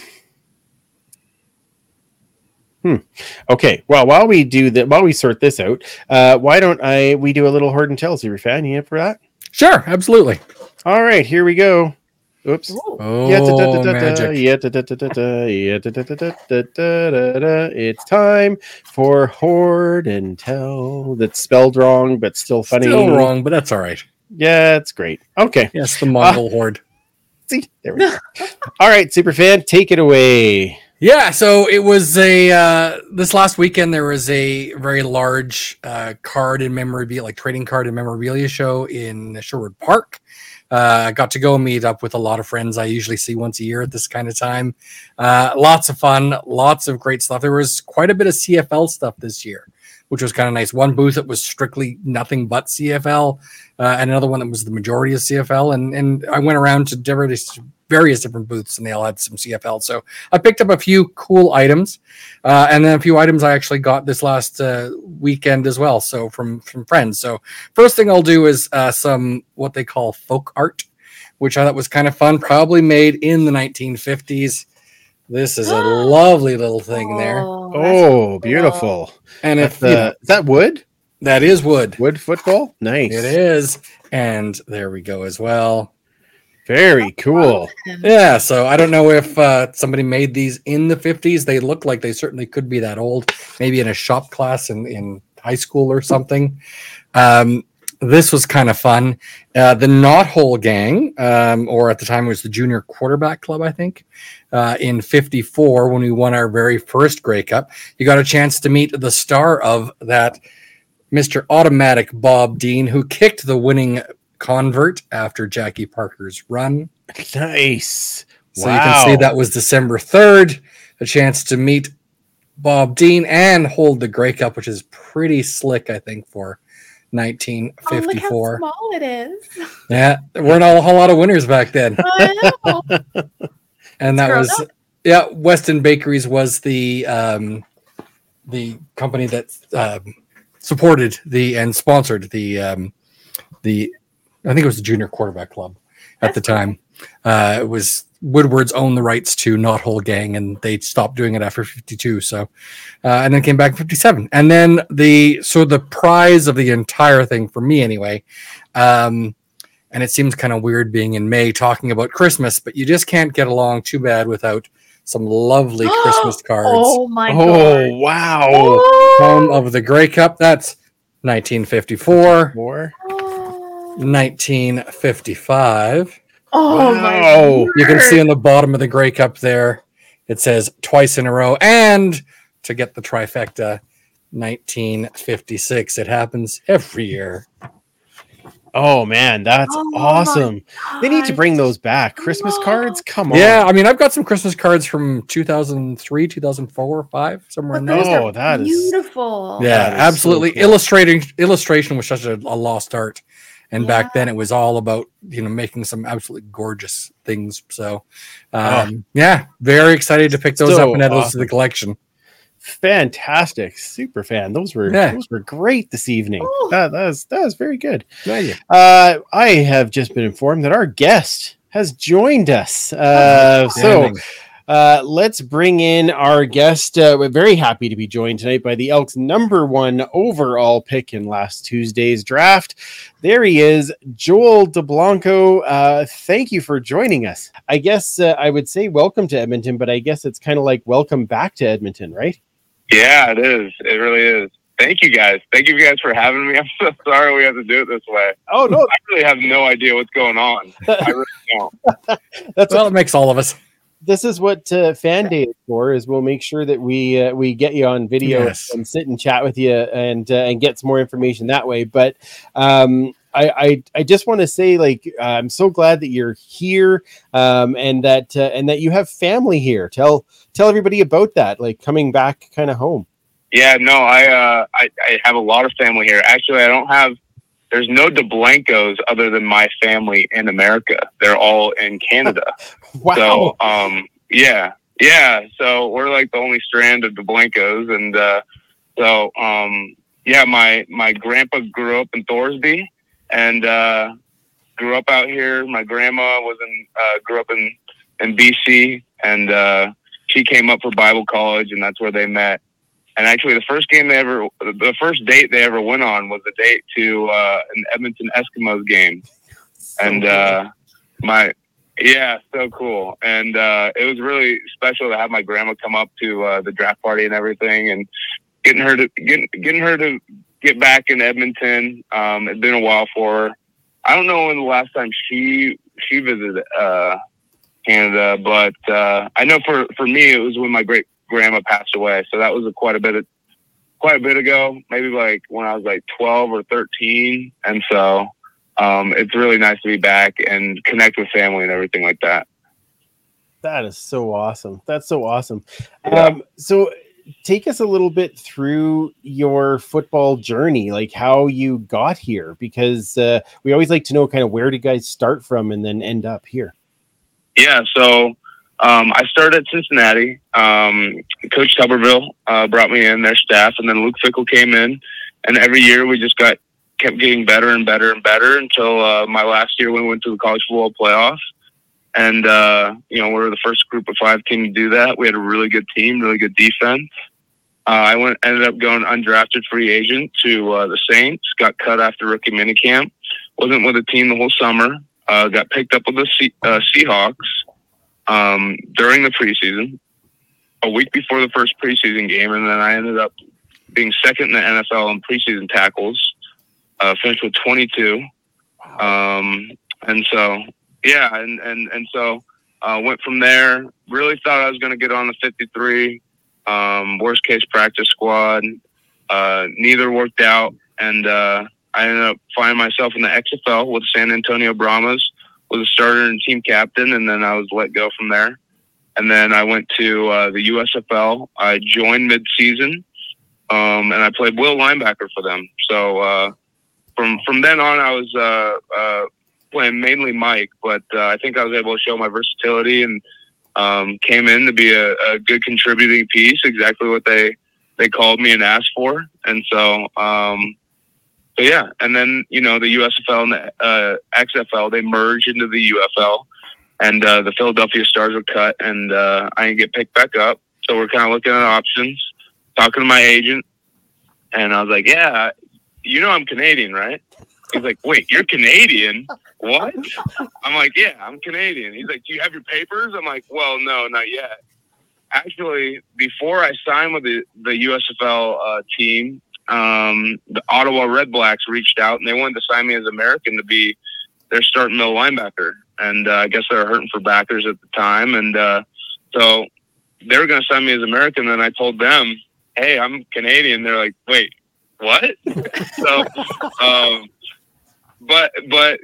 Hmm. Okay. Well, while we do that, while we sort this out, uh, why don't I we do a little Horde and Tell Zero fan? You up for that? Sure, absolutely. All right, here we go. Oops. Ooh. Oh, Yeah, da, da, da, da, da, magic. yeah, da, da, da, da, da, yeah, da, da, da, da, da, da, da, da. It's time for Horde and Tell. That's spelled wrong, but still funny. Still wrong, but that's all right. Yeah, it's great. Okay. Yes, the Mongol horde. See, there we go. All right, Superfan, take it away. Yeah, so it was a uh, this last weekend there was a very large uh, card and memorabilia, like trading card and memorabilia show in Sherwood Park. Uh, I got to go meet up with a lot of friends I usually see once a year at this kind of time. Uh, lots of fun, lots of great stuff. There was quite a bit of C F L stuff this year, which was kind of nice. One booth that was strictly nothing but C F L, uh, and another one that was the majority of C F L. And and I went around to various various different booths, and they all had some C F L. So I picked up a few cool items, uh, and then a few items I actually got this last uh, weekend as well. So from from friends. So first thing I'll do is uh, some what they call folk art, which I thought was kind of fun. Probably made in the nineteen fifties. This is a lovely little thing there. Oh, that's Oh, cool. beautiful. And if That's, you uh, know, is that wood? that is wood. Wood football? Nice. It is. And there we go as well. Very cool. Yeah, so I don't know if uh, somebody made these in the fifties. They look like they certainly could be that old, maybe in a shop class in, in high school or something. Um, this was kind of fun. Uh, the Knothole Gang, um, or at the time it was the Junior Quarterback Club, I think, uh, in fifty-four when we won our very first Grey Cup. You got a chance to meet the star of that, Mister Automatic Bob Dean, who kicked the winning convert after Jackie Parker's run. Nice. So wow. you can see that was December third, a chance to meet Bob Dean and hold the Grey Cup, which is pretty slick, I think, for nineteen fifty-four. Oh, look how small it is. Yeah, there weren't a whole lot of winners back then. I know. And that Grown was, up. yeah, Weston Bakeries was the um, the company that um, supported the and sponsored the um, the I think it was the junior quarterback club at That's the time. Uh, it was Woodward's owned the rights to Not Whole Gang, and they stopped doing it after fifty-two. So, uh, and then came back in fifty-seven. And then the so the prize of the entire thing for me, anyway. Um, and it seems kind of weird being in May talking about Christmas, but you just can't get along too bad without some lovely Christmas cards. Oh my Oh, god. wow. Oh. Home of the Grey Cup. That's nineteen fifty-four, More? Oh, nineteen fifty-five. oh Wow. my You can see word. on the bottom of the Grey Cup there, it says twice in a row. And to get the trifecta, nineteen fifty-six. It happens every year. Oh, man, that's Oh my awesome. They need to gosh. bring those back. Christmas cards? Come on. Yeah, I mean, I've got some Christmas cards from two thousand three, two thousand four, five, somewhere in But there. those Oh, are that is- beautiful. Yeah, that is so absolutely. cool. Illustrating illustration was such a, a lost art, and back Yeah. then it was all about you know making some absolutely gorgeous things. So, Oh. um, yeah, very excited to pick those So up and add those to awesome. the collection. Fantastic. Super fan. Those were Yeah. those were great this evening. Oh. That, that was that was very good. Thank you. Uh, I have just been informed that our guest has joined us. Uh, so Outstanding. uh, let's bring in our guest. Uh, we're very happy to be joined tonight by the Elks' number one overall pick in last Tuesday's draft. There he is, Joel DeBlanco. Uh, thank you for joining us. I guess uh, I would say welcome to Edmonton, but I guess it's kind of like welcome back to Edmonton, right? Yeah, it is. It really is. Thank you guys. Thank you guys for having me. I'm so sorry we have to do it this way. Oh no, I really have no idea what's going on. I really don't. that's Well, it makes all of us. this is what uh, fan day is for. Is we'll make sure that we uh, we get you on video Yes. and sit and chat with you and uh, and get some more information that way. But um, I, I I just want to say, like, uh, I'm so glad that you're here um, and that uh, and that you have family here. Tell tell everybody about that. Like coming back kind of home. Yeah, no, I, uh, I I have a lot of family here. Actually, I don't have. There's no DeBlancos other than my family in America. They're all in Canada. Wow. So, um, yeah, yeah. So we're like the only strand of DeBlancos, and uh, so um, yeah, my my grandpa grew up in Thorsby, and uh, grew up out here. My grandma was in uh, grew up in in B C, and uh, she came up for Bible college, and that's where they met. And actually, the first game they ever, the first date they ever went on was a date to uh, an Edmonton Eskimos game. So and uh, my, yeah, so cool. And uh, it was really special to have my grandma come up to uh, the draft party and everything, and getting her to getting getting her to get back in Edmonton. Um, it's been a while for her. I don't know when the last time she she visited uh, Canada, but uh, I know for for me it was when my great grandma passed away, so that was a, quite a bit of quite a bit ago, maybe like when I was like twelve or thirteen. And so um it's really nice to be back and connect with family and everything like that. That is so awesome. That's so awesome. Yeah. Um, so take us a little bit through your football journey, like how you got here, because uh, we always like to know kind of where did guys start from and then end up here. Yeah, so um I started at Cincinnati. um Coach Tuberville uh brought me in, their staff, and then Luke Fickle came in, and every year we just got kept getting better and better and better until uh my last year when we went to the college football playoffs. And uh you know, we were the first group of five team to do that. We had a really good team, really good defense. uh I went ended up going undrafted free agent to uh the Saints, got cut after rookie minicamp, wasn't with the team the whole summer, uh got picked up with the C- uh, Seahawks um during the preseason, a week before the first preseason game, and then I ended up being second in the N F L in preseason tackles, uh finished with twenty-two. Um and so yeah and and and so uh went from there. Really thought I was going to get on the fifty-three, um worst case practice squad. Uh neither worked out, and uh I ended up finding myself in the X F L with San Antonio Brahmas, was a starter and team captain, and then I was let go from there. And then I went to uh, the U S F L. I joined mid-season, um, and I played will linebacker for them. So uh, from from then on, I was uh, uh, playing mainly Mike, but uh, I think I was able to show my versatility and um, came in to be a, a good contributing piece, exactly what they they called me and asked for. And so, um, so yeah, and then you know the U S F L and the uh, X F L, they merged into the U F L, and uh, the Philadelphia Stars were cut, and uh, I didn't get picked back up. So we're kind of looking at options, talking to my agent, and I was like, "Yeah, you know I'm Canadian, right?" He's like, "Wait, you're Canadian? What?" I'm like, "Yeah, I'm Canadian." He's like, "Do you have your papers?" I'm like, "Well, no, not yet." Actually, before I signed with the, the U S F L uh, team, um, the Ottawa Red Blacks reached out, and they wanted to sign me as American to be their starting middle linebacker. And uh, I guess they were hurting for backers at the time. And uh, so they were going to sign me as American. And I told them, "Hey, I'm Canadian." They're like, "Wait, what?" so, um, but but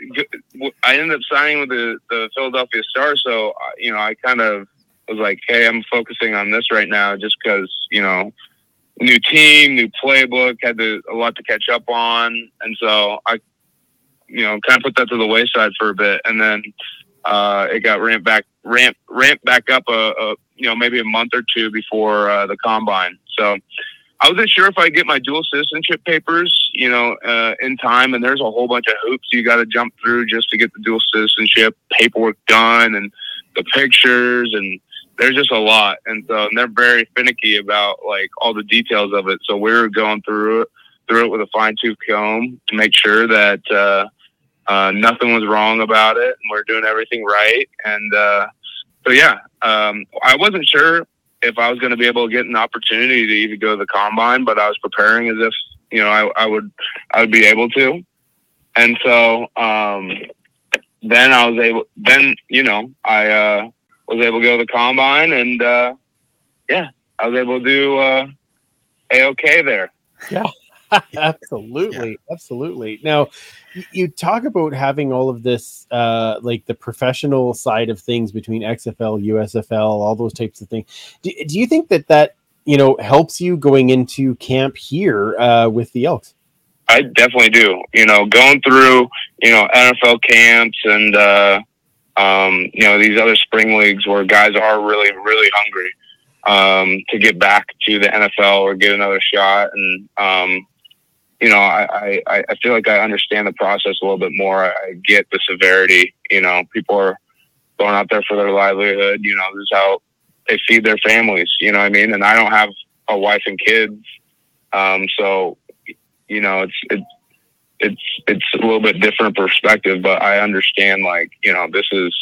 I ended up signing with the, the Philadelphia Stars. So, you know, I kind of was like, "Hey, I'm focusing on this right now just because, you know, new team, new playbook, had to, a lot to catch up on." And so I, you know, kind of put that to the wayside for a bit. And then uh, it got ramped back, ramp, ramped back up, a, a, you know, maybe a month or two before uh, the combine. So I wasn't sure if I'd get my dual citizenship papers, you know, uh, in time. And there's a whole bunch of hoops you got to jump through just to get the dual citizenship paperwork done and the pictures, and there's just a lot. And so and they're very finicky about like all the details of it. So we're going through it, through it with a fine tooth comb to make sure that uh, uh, nothing was wrong about it, and we're doing everything right. And uh, so, yeah, um, I wasn't sure if I was going to be able to get an opportunity to even go to the combine, but I was preparing as if, you know, I, I would, I would be able to. And so um, then I was able, then, you know, I uh, was able to go to the combine, and uh, yeah, I was able to do uh, A-okay there. Yeah. absolutely yeah. absolutely Now you talk about having all of this uh like the professional side of things between X F L, U S F L, all those types of things. Do, do you think that that you know helps you going into camp here uh with the Elks? I definitely do. You know, going through you know N F L camps and uh um you know these other spring leagues where guys are really really hungry um to get back to the N F L or get another shot. And um you know, I, I, I feel like I understand the process a little bit more. I, I get the severity. You know, people are going out there for their livelihood. You know, this is how they feed their families. You know what I mean? And I don't have a wife and kids. Um, so, you know, it's, it's, it's, it's a little bit different perspective, but I understand, like, you know, this is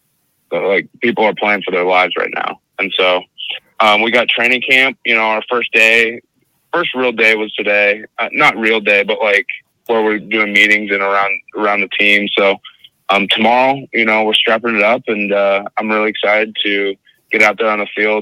like people are playing for their lives right now. And so um, we got training camp, you know, our first day, First real day was today. Uh, not real day, but like where we're doing meetings and around around the team. So um, tomorrow, you know, we're strapping it up, and uh, I'm really excited to get out there on the field.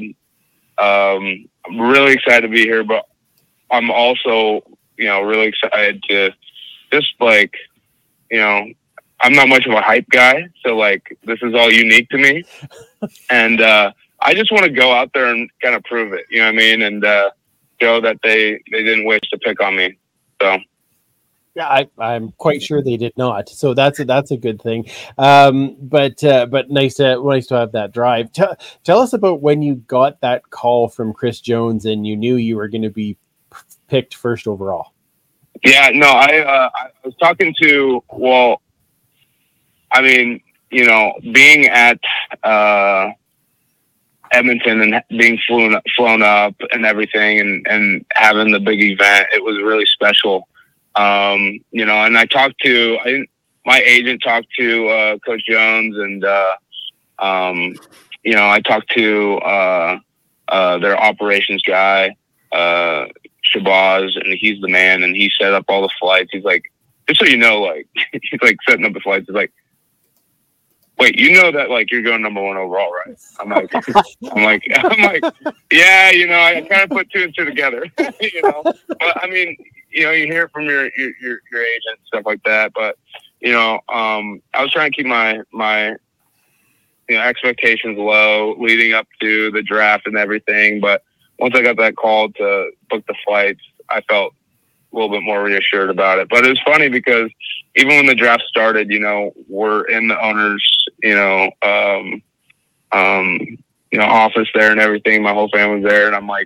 Um, I'm really excited to be here, but I'm also, you know, really excited to just like, you know, I'm not much of a hype guy, so like this is all unique to me, and uh, I just want to go out there and kind of prove it. You know what I mean? And uh, show that they, they didn't waste a pick on me. So yeah, I, I'm quite sure they did not. So that's a, that's a good thing. Um, but uh, but nice to nice to have that drive. T- tell us about when you got that call from Chris Jones and you knew you were going to be picked first overall. Yeah, no, I uh, I was talking to well, I mean, you know, being at. Uh, Edmonton and being flown flown up and everything, and, and having the big event, it was really special. Um, you know, and I talked to I my agent talked to uh, Coach Jones, and uh, um, you know, I talked to uh, uh, their operations guy, uh, Shabazz, and he's the man, and he set up all the flights. He's like, just so you know, like he's like setting up the flights. He's like, wait, you know that like you're going number one overall, right? I'm like, I'm like, I'm like, yeah, you know, I kind of put two and two together, you know. But I mean, you know, you hear it from your your your, your agent, stuff like that. But you know, um, I was trying to keep my my you know expectations low leading up to the draft and everything. But once I got that call to book the flights, I felt a little bit more reassured about it. But it was funny because even when the draft started, you know, we're in the owner's, you know, um, um, you know, office there and everything. My whole family's there, and I'm like,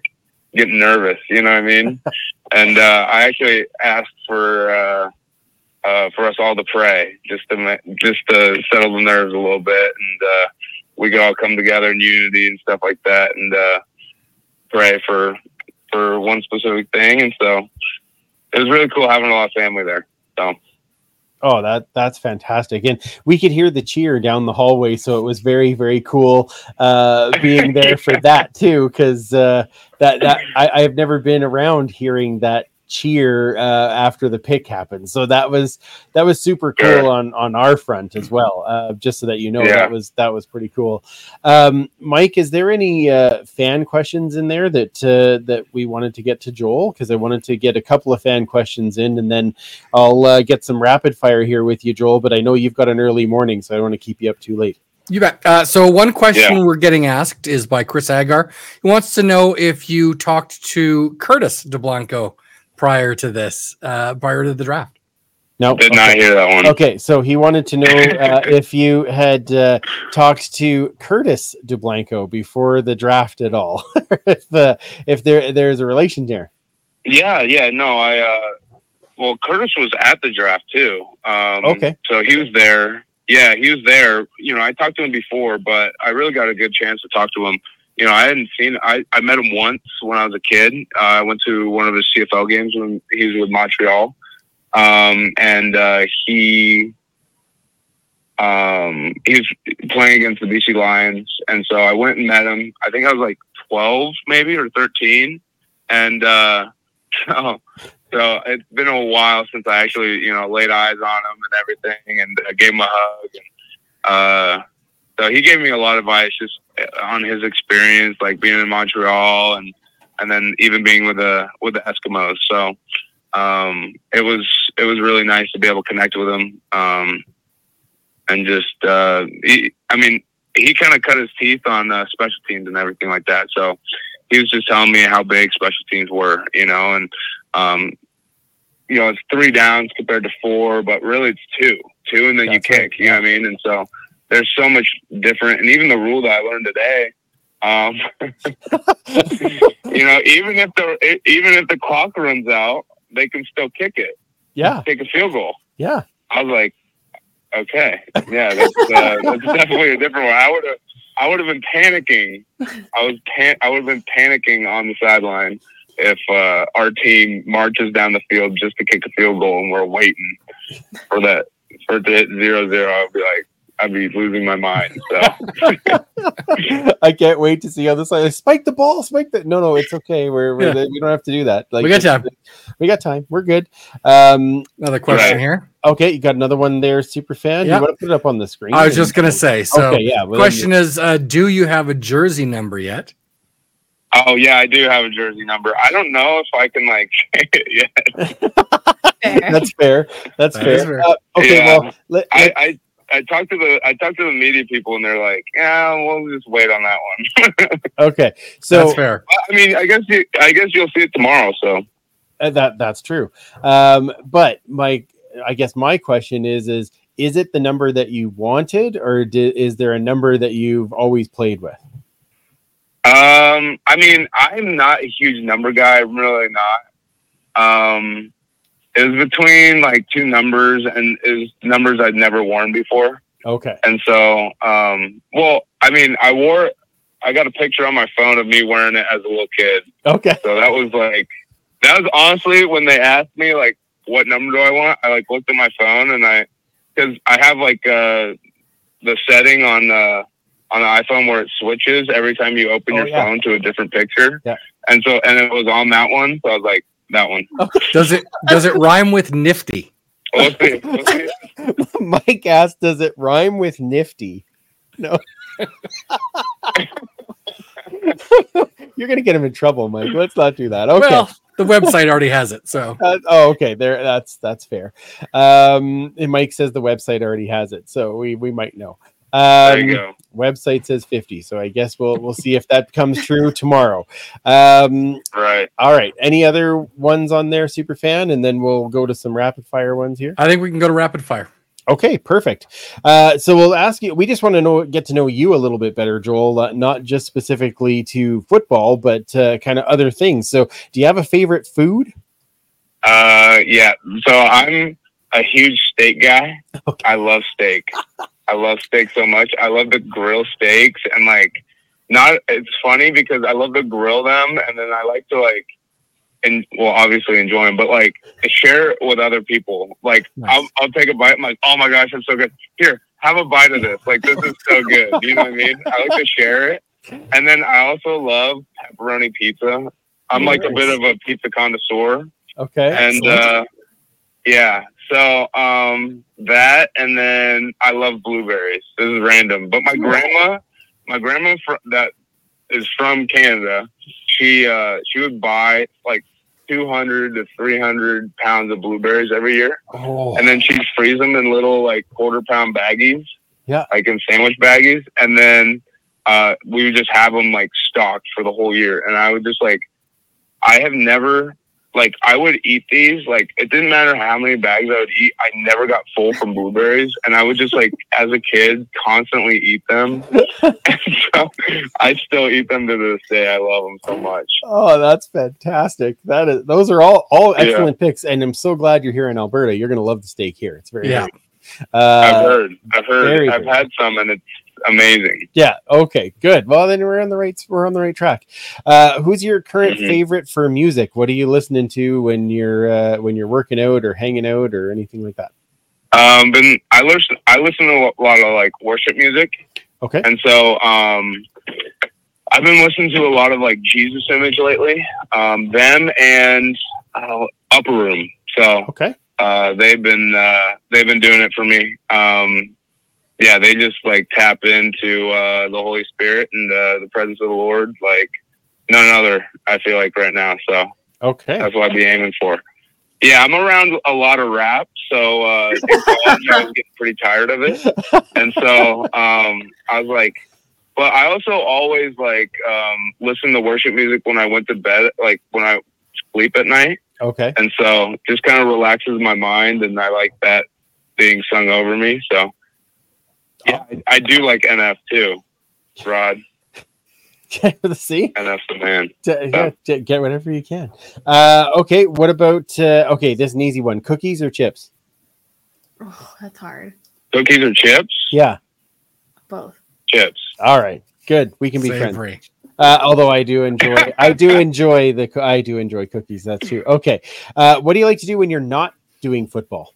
getting nervous. You know what I mean? And uh, I actually asked for uh, uh, for us all to pray, just to ma- just to settle the nerves a little bit, and uh, we could all come together in unity and stuff like that, and uh, pray for for one specific thing. And so it was really cool having a lot of family there. So. Oh, that that's fantastic. And we could hear the cheer down the hallway. So it was very, very cool uh, being there for that too. Cause uh, that, that I, I have never been around hearing that cheer uh, after the pick happened. So that was, that was super cool Sure. on, on our front as well. Uh, just so that, you know, Yeah. that was, that was pretty cool. Um, Mike, is there any uh, fan questions in there that, uh, that we wanted to get to Joel? Cause I wanted to get a couple of fan questions in, and then I'll uh, get some rapid fire here with you, Joel, but I know you've got an early morning, so I don't want to keep you up too late. You bet. Uh, so one question Yeah. we're getting asked is by Chris Agar. He wants to know if you talked to Curtis DeBlanco prior to this, uh, prior to the draft. No, Did okay. not hear that one. Okay, so he wanted to know uh, if you had uh, talked to Curtis DeBlanco before the draft at all, if uh, if there there's a relation there. Yeah, yeah, no, I. Uh, well, Curtis was at the draft too. Um, Okay. So he was there. Yeah, he was there. You know, I talked to him before, but I really got a good chance to talk to him. You know, I hadn't seen. I I met him once when I was a kid. Uh, I went to one of his C F L games when he was with Montreal. Um, and, uh, he, um, he was playing against the B C Lions. And so I went and met him. I think I was like twelve maybe, or thirteen. And, uh, so, so it's been a while since I actually, you know, laid eyes on him and everything, and uh, gave him a hug. And, uh, so he gave me a lot of advice just on his experience, like being in Montreal and, and then even being with the, with the Eskimos. So, um, it was, it was really nice to be able to connect with him. Um, and just, uh, he, I mean, he kind of cut his teeth on uh, special teams and everything like that. So he was just telling me how big special teams were, you know, and, um, you know, it's three downs compared to four, but really it's two, two, and then That's you right, kick, you know what I mean? And so there's so much different. And even the rule that I learned today, um, you know, even if the, even if the clock runs out, they can still kick it. Yeah, Kick a field goal. yeah. I was like, okay, yeah, that's, uh, that's definitely a different one. I would have, I would have been panicking. I was pan- I would have been panicking on the sideline if uh, our team marches down the field just to kick a field goal and we're waiting for that for it to hit zero zero. I'd be like, I'd be losing my mind. So I can't wait to see how this. Like, spike the ball, spike the. No, no, it's okay. We're, we're Yeah. we don't have to do that. Like, We got time. We got time. We're good. Um, Another question Right. here. okay, you got another one there, super fan. Yeah. You want to put it up on the screen? I was just going to say, so Okay, yeah. well, then question is, uh, do you have a jersey number yet? oh yeah, I do have a jersey number. I don't know if I can like say it yet. Fair. That's fair. That's That is fair. fair. Uh, okay, Yeah. well, let, I, let- I I talked to the I talked to the media people and they're like, yeah, we'll just wait on that one. okay. So That's fair. I mean, I guess you, I guess you'll see it tomorrow. So uh, that that's true. Um, but my, I guess my question is, is is it the number that you wanted, or di- is there a number that you've always played with? Um, I mean, I'm not a huge number guy. I'm really not. Um, it was between like two numbers, and it was numbers I'd never worn before. Okay. And so, um, well, I mean, I wore, I got a picture on my phone of me wearing it as a little kid. Okay. So that was like, that was honestly when they asked me like, what number do I want? I like looked at my phone and I, cause I have like, uh, the setting on, uh, on the iPhone where it switches every time you open Oh, your yeah. phone to a different picture. Yeah. And so, and it was on that one. So I was like, that one. Does it does it rhyme with nifty? We'll see. We'll see. Mike asked, does it rhyme with nifty? No. You're gonna get him in trouble, Mike. Let's not do that. Okay. Well, the website already has it, so Uh, oh, okay. There, that's that's fair. Um, and Mike says the website already has it, so we we might know. There you Um, go. website says fifty, so I guess we'll we'll see if that comes true tomorrow. Um, Right. all right. Any other ones on there, super fan, and then we'll go to some rapid fire ones here. I think we can go to rapid fire. Okay, perfect. Uh, so we'll ask you. We just want to know, get to know you a little bit better, Joel. Uh, not just specifically to football, but uh, kind of other things. So, do you have a favorite food? Uh, yeah. So I'm a huge steak guy. Okay. I love steak. I love steak so much. I love to grill steaks and like not. It's funny because I love to grill them, and then I like to like. And well, obviously enjoy them, but like share it with other people. Like Nice. I'll, I'll take a bite. I'm like, oh my gosh, it's so good. Here, have a bite of this. Like this is so good. You know what I mean? I like to share it. And then I also love pepperoni pizza. I'm like a bit of a pizza connoisseur. Okay. And uh, yeah, so um, that, and then I love blueberries. This is random, but my grandma, my grandma fr- that is from Canada. She uh, she would buy like two hundred to three hundred pounds of blueberries every year. Oh. And then she'd freeze them in little like quarter pound baggies. Yeah. Like in sandwich baggies. And then uh, we would just have them like stocked for the whole year. And I would just like, I have never, like I would eat these, like it didn't matter how many bags I would eat. I never got full from blueberries. And I would just like, as a kid, constantly eat them. And so I still eat them to this day. I love them so much. Oh, that's fantastic. That is, those are all, all excellent yeah. picks. And I'm so glad you're here in Alberta. You're going to love the steak here. It's very, yeah. Uh, I've heard, I've heard, very I've good. had some and it's amazing. Yeah. Okay, good. Well, then we're on the right, we're on the right track. Uh, who's your current Mhm. favorite for music? What are you listening to when you're, uh, when you're working out or hanging out or anything like that? Um, but I listen, I listen to a lot of like worship music. Okay. And so, um, I've been listening to a lot of like Jesus Image lately, um, them and uh, Upper Room. So, Okay. uh, they've been, uh, they've been doing it for me. Um, yeah, they just like tap into, uh, the Holy Spirit and, uh, the presence of the Lord, like none other, I feel like right now. So Okay. that's what I'd be aiming for. Yeah, I'm around a lot of rap, so uh, in college I was getting pretty tired of it, and so um, I was like, but I also always like um, listen to worship music when I went to bed, like when I sleep at night, Okay. and so just kind of relaxes my mind, and I like that being sung over me. So yeah, I, I do like N F too, Rod. See, N F's the man. yeah, get whatever you can. Uh, okay. What about? Uh, okay, this is an easy one. Cookies or chips? Oh, that's hard. Cookies or chips? Yeah. Both. Chips. All right. Good. We can be friends. Savory. Uh, although I do enjoy, I do enjoy the, I do enjoy cookies. That's true. Okay. Uh, what do you like to do when you're not doing football?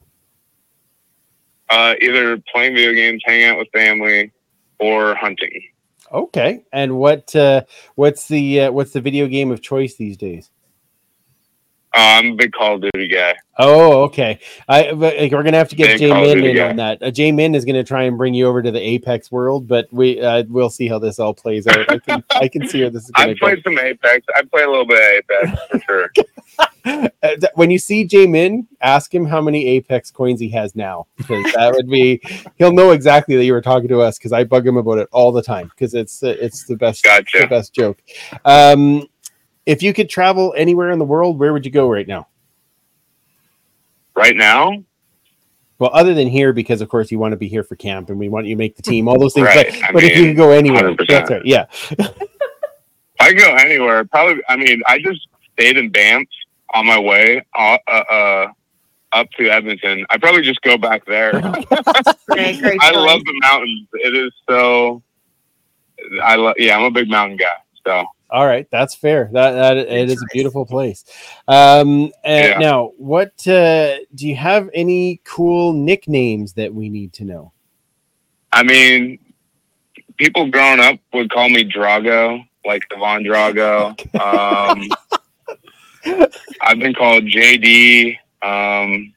Uh, either playing video games, hanging out with family, or hunting. Okay. And what, uh, what's the, uh, what's the video game of choice these days? Uh, I'm a big Call of Duty guy. Oh, okay. I but, like, we're gonna have to get Big Jay Call of Min Duty in guy. on that. Uh, Jay Min is gonna try and bring you over to the Apex world, but we uh, we'll see how this all plays out. I can I can see where this is gonna I've go. played some Apex. I play a little bit of Apex for sure. Uh, th- when you see Jay Min, ask him how many Apex coins he has now, because that would be he'll know exactly that you were talking to us. Because I bug him about it all the time because it's uh, it's the best Gotcha. the best joke. Um, if you could travel anywhere in the world, where would you go right now? Right now, Well, other than here, because of course you want to be here for camp and we want you to make the team, all those things. Right, But, I but if you mean, could go anywhere, one hundred percent. that's right. Yeah. I go anywhere. Probably. I mean, I just stayed in Banff on my way uh, uh, uh, up to Edmonton. I probably just go back there. Great, great I choice. love the mountains. It is so. I love. Yeah, I'm a big mountain guy. So. All right, that's fair. That that it is a beautiful place. Um, and Yeah. now, what uh, do you have any cool nicknames that we need to know? I mean, people growing up would call me Drago, like Devon Drago. Um, I've been called J D, um,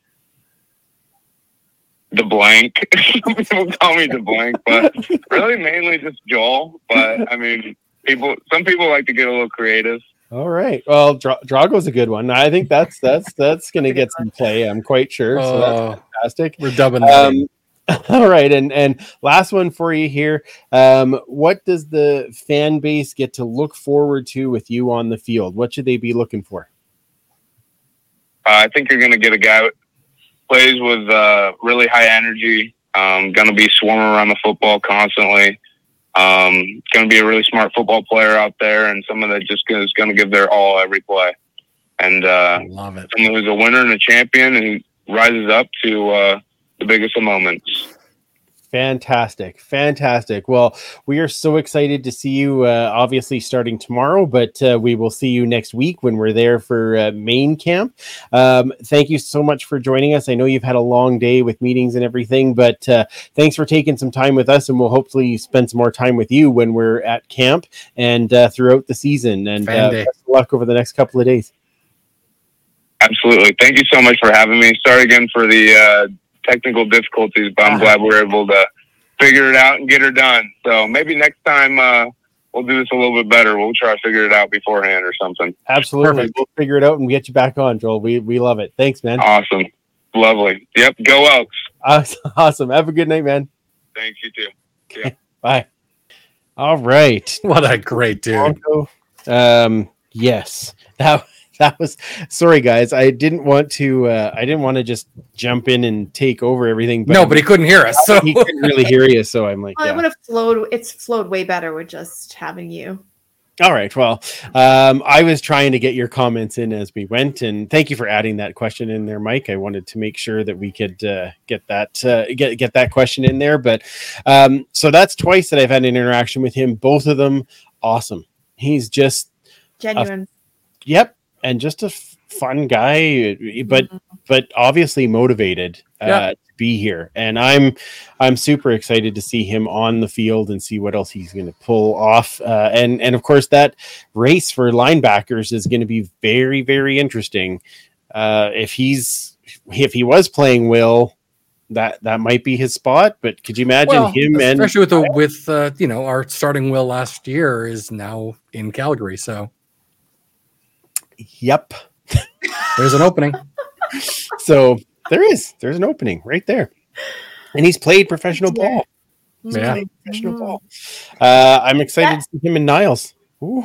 the blank. Some people call me the blank, but really mainly just Joel. But I mean, people. Some people like to get a little creative. All right. Well, Dra- Drago's a good one. I think that's that's that's going to get some play. I'm quite sure. So that's Oh, fantastic. we're dubbing that in. Um, all right, and and last one for you here. Um, what does the fan base get to look forward to with you on the field? What should they be looking for? Uh, I think you're going to get a guy plays with uh, really high energy. Um, going to be swarming around the football constantly. Um, going to be a really smart football player out there, and someone that just is going to give their all every play. And uh, Love it. someone who's a winner and a champion and rises up to uh, the biggest of moments. Fantastic. Fantastic. Well, we are so excited to see you, uh, obviously starting tomorrow, but uh, we will see you next week when we're there for uh, main camp. Um, thank you so much for joining us. I know you've had a long day with meetings and everything, but uh, thanks for taking some time with us, and we'll hopefully spend some more time with you when we're at camp and uh, throughout the season. And uh, best of luck over the next couple of days. Absolutely. Thank you so much for having me. Sorry again for the uh, technical difficulties, but I'm uh-huh. glad we were able to figure it out and get her done. So maybe next time uh, we'll do this a little bit better. We'll try to figure it out beforehand or something. Absolutely. Perfect. We'll figure it out and get you back on, Joel. We we love it. Thanks, man. Awesome. Lovely. Yep. Go Elks. Awesome. Have a good night, man. Thanks. You too. Yeah. Bye. All right. What a great dude. Um, yes. That That was sorry, guys. I didn't want to. Uh, I didn't want to just jump in and take over everything. But no, but he couldn't hear us, so he couldn't really hear you. So I'm like, well, yeah. it would have flowed. It's flowed way better with just having you. All right. Well, um, I was trying to get your comments in as we went, and thank you for adding that question in there, Mike. I wanted to make sure that we could uh, get that uh, get get that question in there. But um, so that's twice that I've had an interaction with him. Both of them awesome. He's just genuine. A, yep. And just a f- fun guy, but mm-hmm. but obviously motivated uh, yeah. to be here. And I'm I'm super excited to see him on the field and see what else he's going to pull off. Uh, and and of course that race for linebackers is going to be very very interesting. Uh, if he's if he was playing Will, that that might be his spot. But could you imagine well, him especially and especially with the with uh, you know our starting Will last year is now in Calgary, so. Yep. There's an opening. So there is. There's an opening right there. And he's played professional ball. He's yeah. played professional ball. Uh, I'm excited yeah. to see him and Niles. Ooh.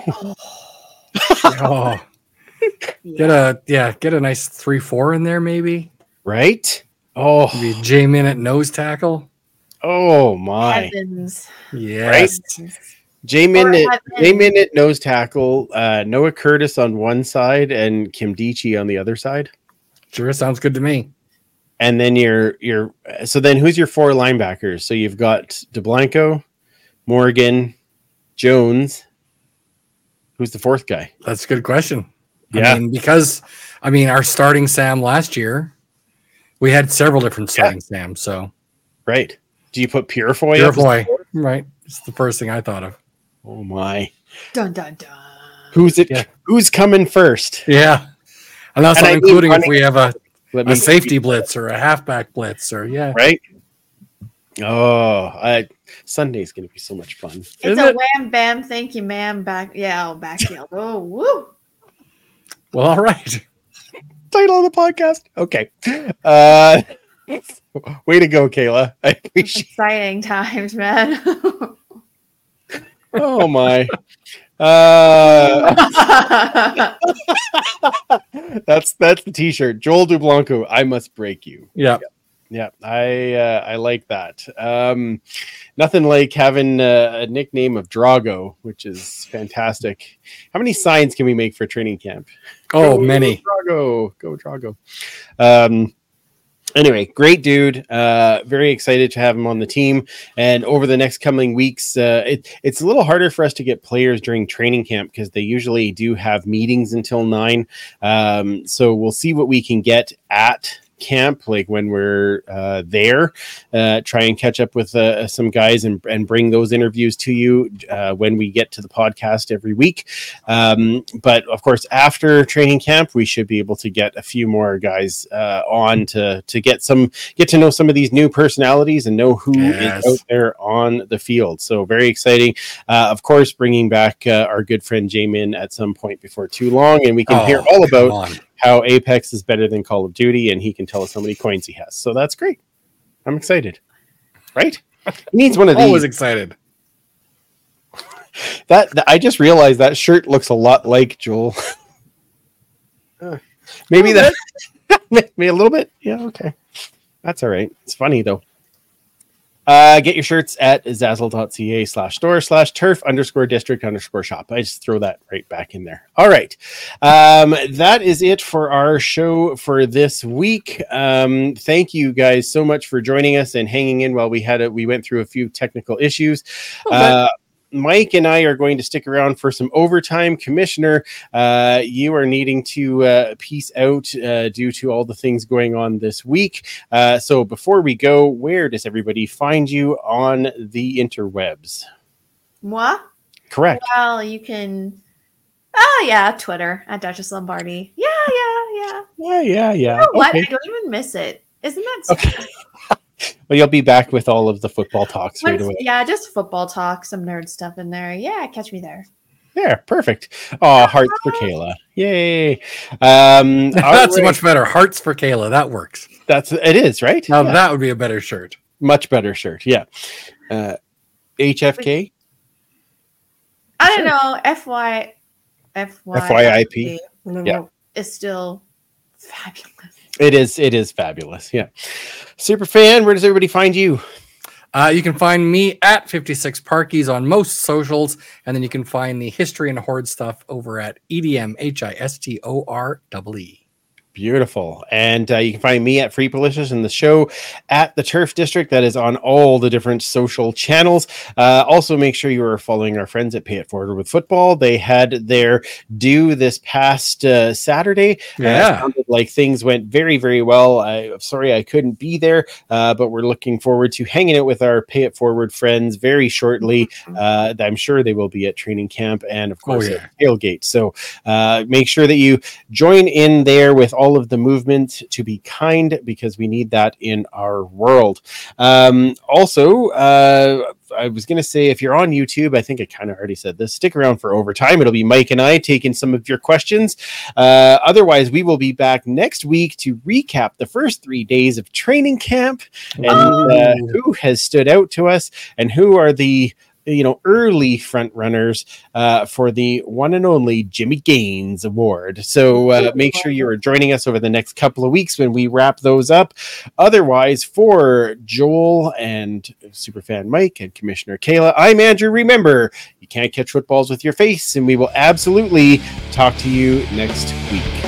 oh. Get a yeah, get a nice three four in there, maybe. Right? Oh, maybe J-Min at nose tackle. Oh my. Heavens. Yes. Right? J-Min at, J-Min at nose tackle, uh, Noah Curtis on one side and Kim Dichi on the other side. Sure, sounds good to me. And then you're you're so then who's your four linebackers? So you've got DeBlanco, Morgan, Jones. Who's the fourth guy? That's a good question. Yeah, I mean, because I mean our starting Sam last year, we had several different starting yeah. Sams. So right. Do you put Purefoy? Purefoy, right? It's the first thing I thought of. Oh my! Dun dun dun. Who's it? Yeah. Who's coming first? Yeah, and that's and not including if we have a, Let a safety blitz or a halfback blitz or yeah, right. Oh, I, Sunday's going to be so much fun. It's Isn't a it? wham bam, thank you, ma'am. Back, yeah, oh, backfield. Oh, woo! Well, all right. Title of the podcast. Okay. Uh, way to go, Kayla. I appreciate. Exciting times, man. Oh my. Uh, that's that's the t-shirt. Joel DuBlanco, I must break you. Yeah. Yeah, I uh, I like that. Um, nothing like having uh, a nickname of Drago, which is fantastic. How many signs can we make for training camp? Oh, go, many. Drago, go Drago. Um, Anyway, great dude. Uh, very excited to have him on the team. And over the next coming weeks, uh, it, it's a little harder for us to get players during training camp because they usually do have meetings until nine. Um, so we'll see what we can get at camp, like when we're uh, there, uh, try and catch up with uh, some guys and, and bring those interviews to you uh, when we get to the podcast every week. Um, but of course, after training camp, we should be able to get a few more guys uh, on to to get some get to know some of these new personalities and know who yes. is out there on the field. So very exciting. Uh, of course, bringing back uh, our good friend J-Min at some point before too long, and we can oh, hear all about on. how Apex is better than Call of Duty, and he can tell us how many coins he has. So that's great. I'm excited. Right? He needs one of these. Always excited. That, that I just realized that shirt looks a lot like Joel. uh, maybe that Maybe a little bit. Yeah, okay. That's all right. It's funny, though. Uh, get your shirts at zazzle.ca slash store slash turf underscore district underscore shop. I just throw that right back in there. All right. Um, that is it for our show for this week. Um, thank you guys so much for joining us and hanging in while we had it. We went through a few technical issues. Okay. Uh, Mike and I are going to stick around for some overtime. Commissioner, uh, you are needing to uh, peace out uh, due to all the things going on this week. Uh, so before we go, where does everybody find you on the interwebs? Moi? Correct. Well, you can... Oh, yeah, Twitter, at Duchess Lombardi. Yeah, yeah, yeah. Yeah, yeah, yeah. You know what? Okay. I don't even miss it. Isn't that okay. Well, you'll be back with all of the football talks right away. Yeah, just football talk, some nerd stuff in there. Yeah, catch me there. Yeah, perfect. Oh, hearts for Kayla. Yay. Um, That's right. much better. Hearts for Kayla. That works. That's it is, right? Now yeah. That would be a better shirt. Much better shirt. Yeah. Uh, H F K? I don't sure. know. F Y F Y F Y I P. Yeah. Is still fabulous. It is. It is fabulous. Yeah. Super fan, where does everybody find you? Uh, you can find me at fifty-six Parkies on most socials, and then you can find the History and Horde stuff over at E D M H I S T O R E E. Beautiful. And uh, you can find me at Free Policious and the show at the Turf District. That is on all the different social channels. Uh, also, make sure you are following our friends at Pay It Forward with Football. They had their due this past uh, Saturday. Yeah. Uh, sounded like things went very, very well. I'm sorry I couldn't be there, uh, but we're looking forward to hanging out with our Pay It Forward friends very shortly. Uh, I'm sure they will be at training camp and, of course, oh, yeah. at tailgate. So uh, make sure that you join in there with all all of the movement to be kind, because we need that in our world. Um, also, uh, I was going to say, if you're on YouTube, I think I kind of already said this, stick around for overtime. It'll be Mike and I taking some of your questions. Uh, otherwise, we will be back next week to recap the first three days of training camp and uh, who has stood out to us and who are the you know, early front runners uh, for the one and only Jimmy Gaines Award. So uh, make sure you are joining us over the next couple of weeks when we wrap those up. Otherwise, for Joel and Superfan Mike and Commissioner Kayla, I'm Andrew. Remember, you can't catch footballs with your face, and we will absolutely talk to you next week.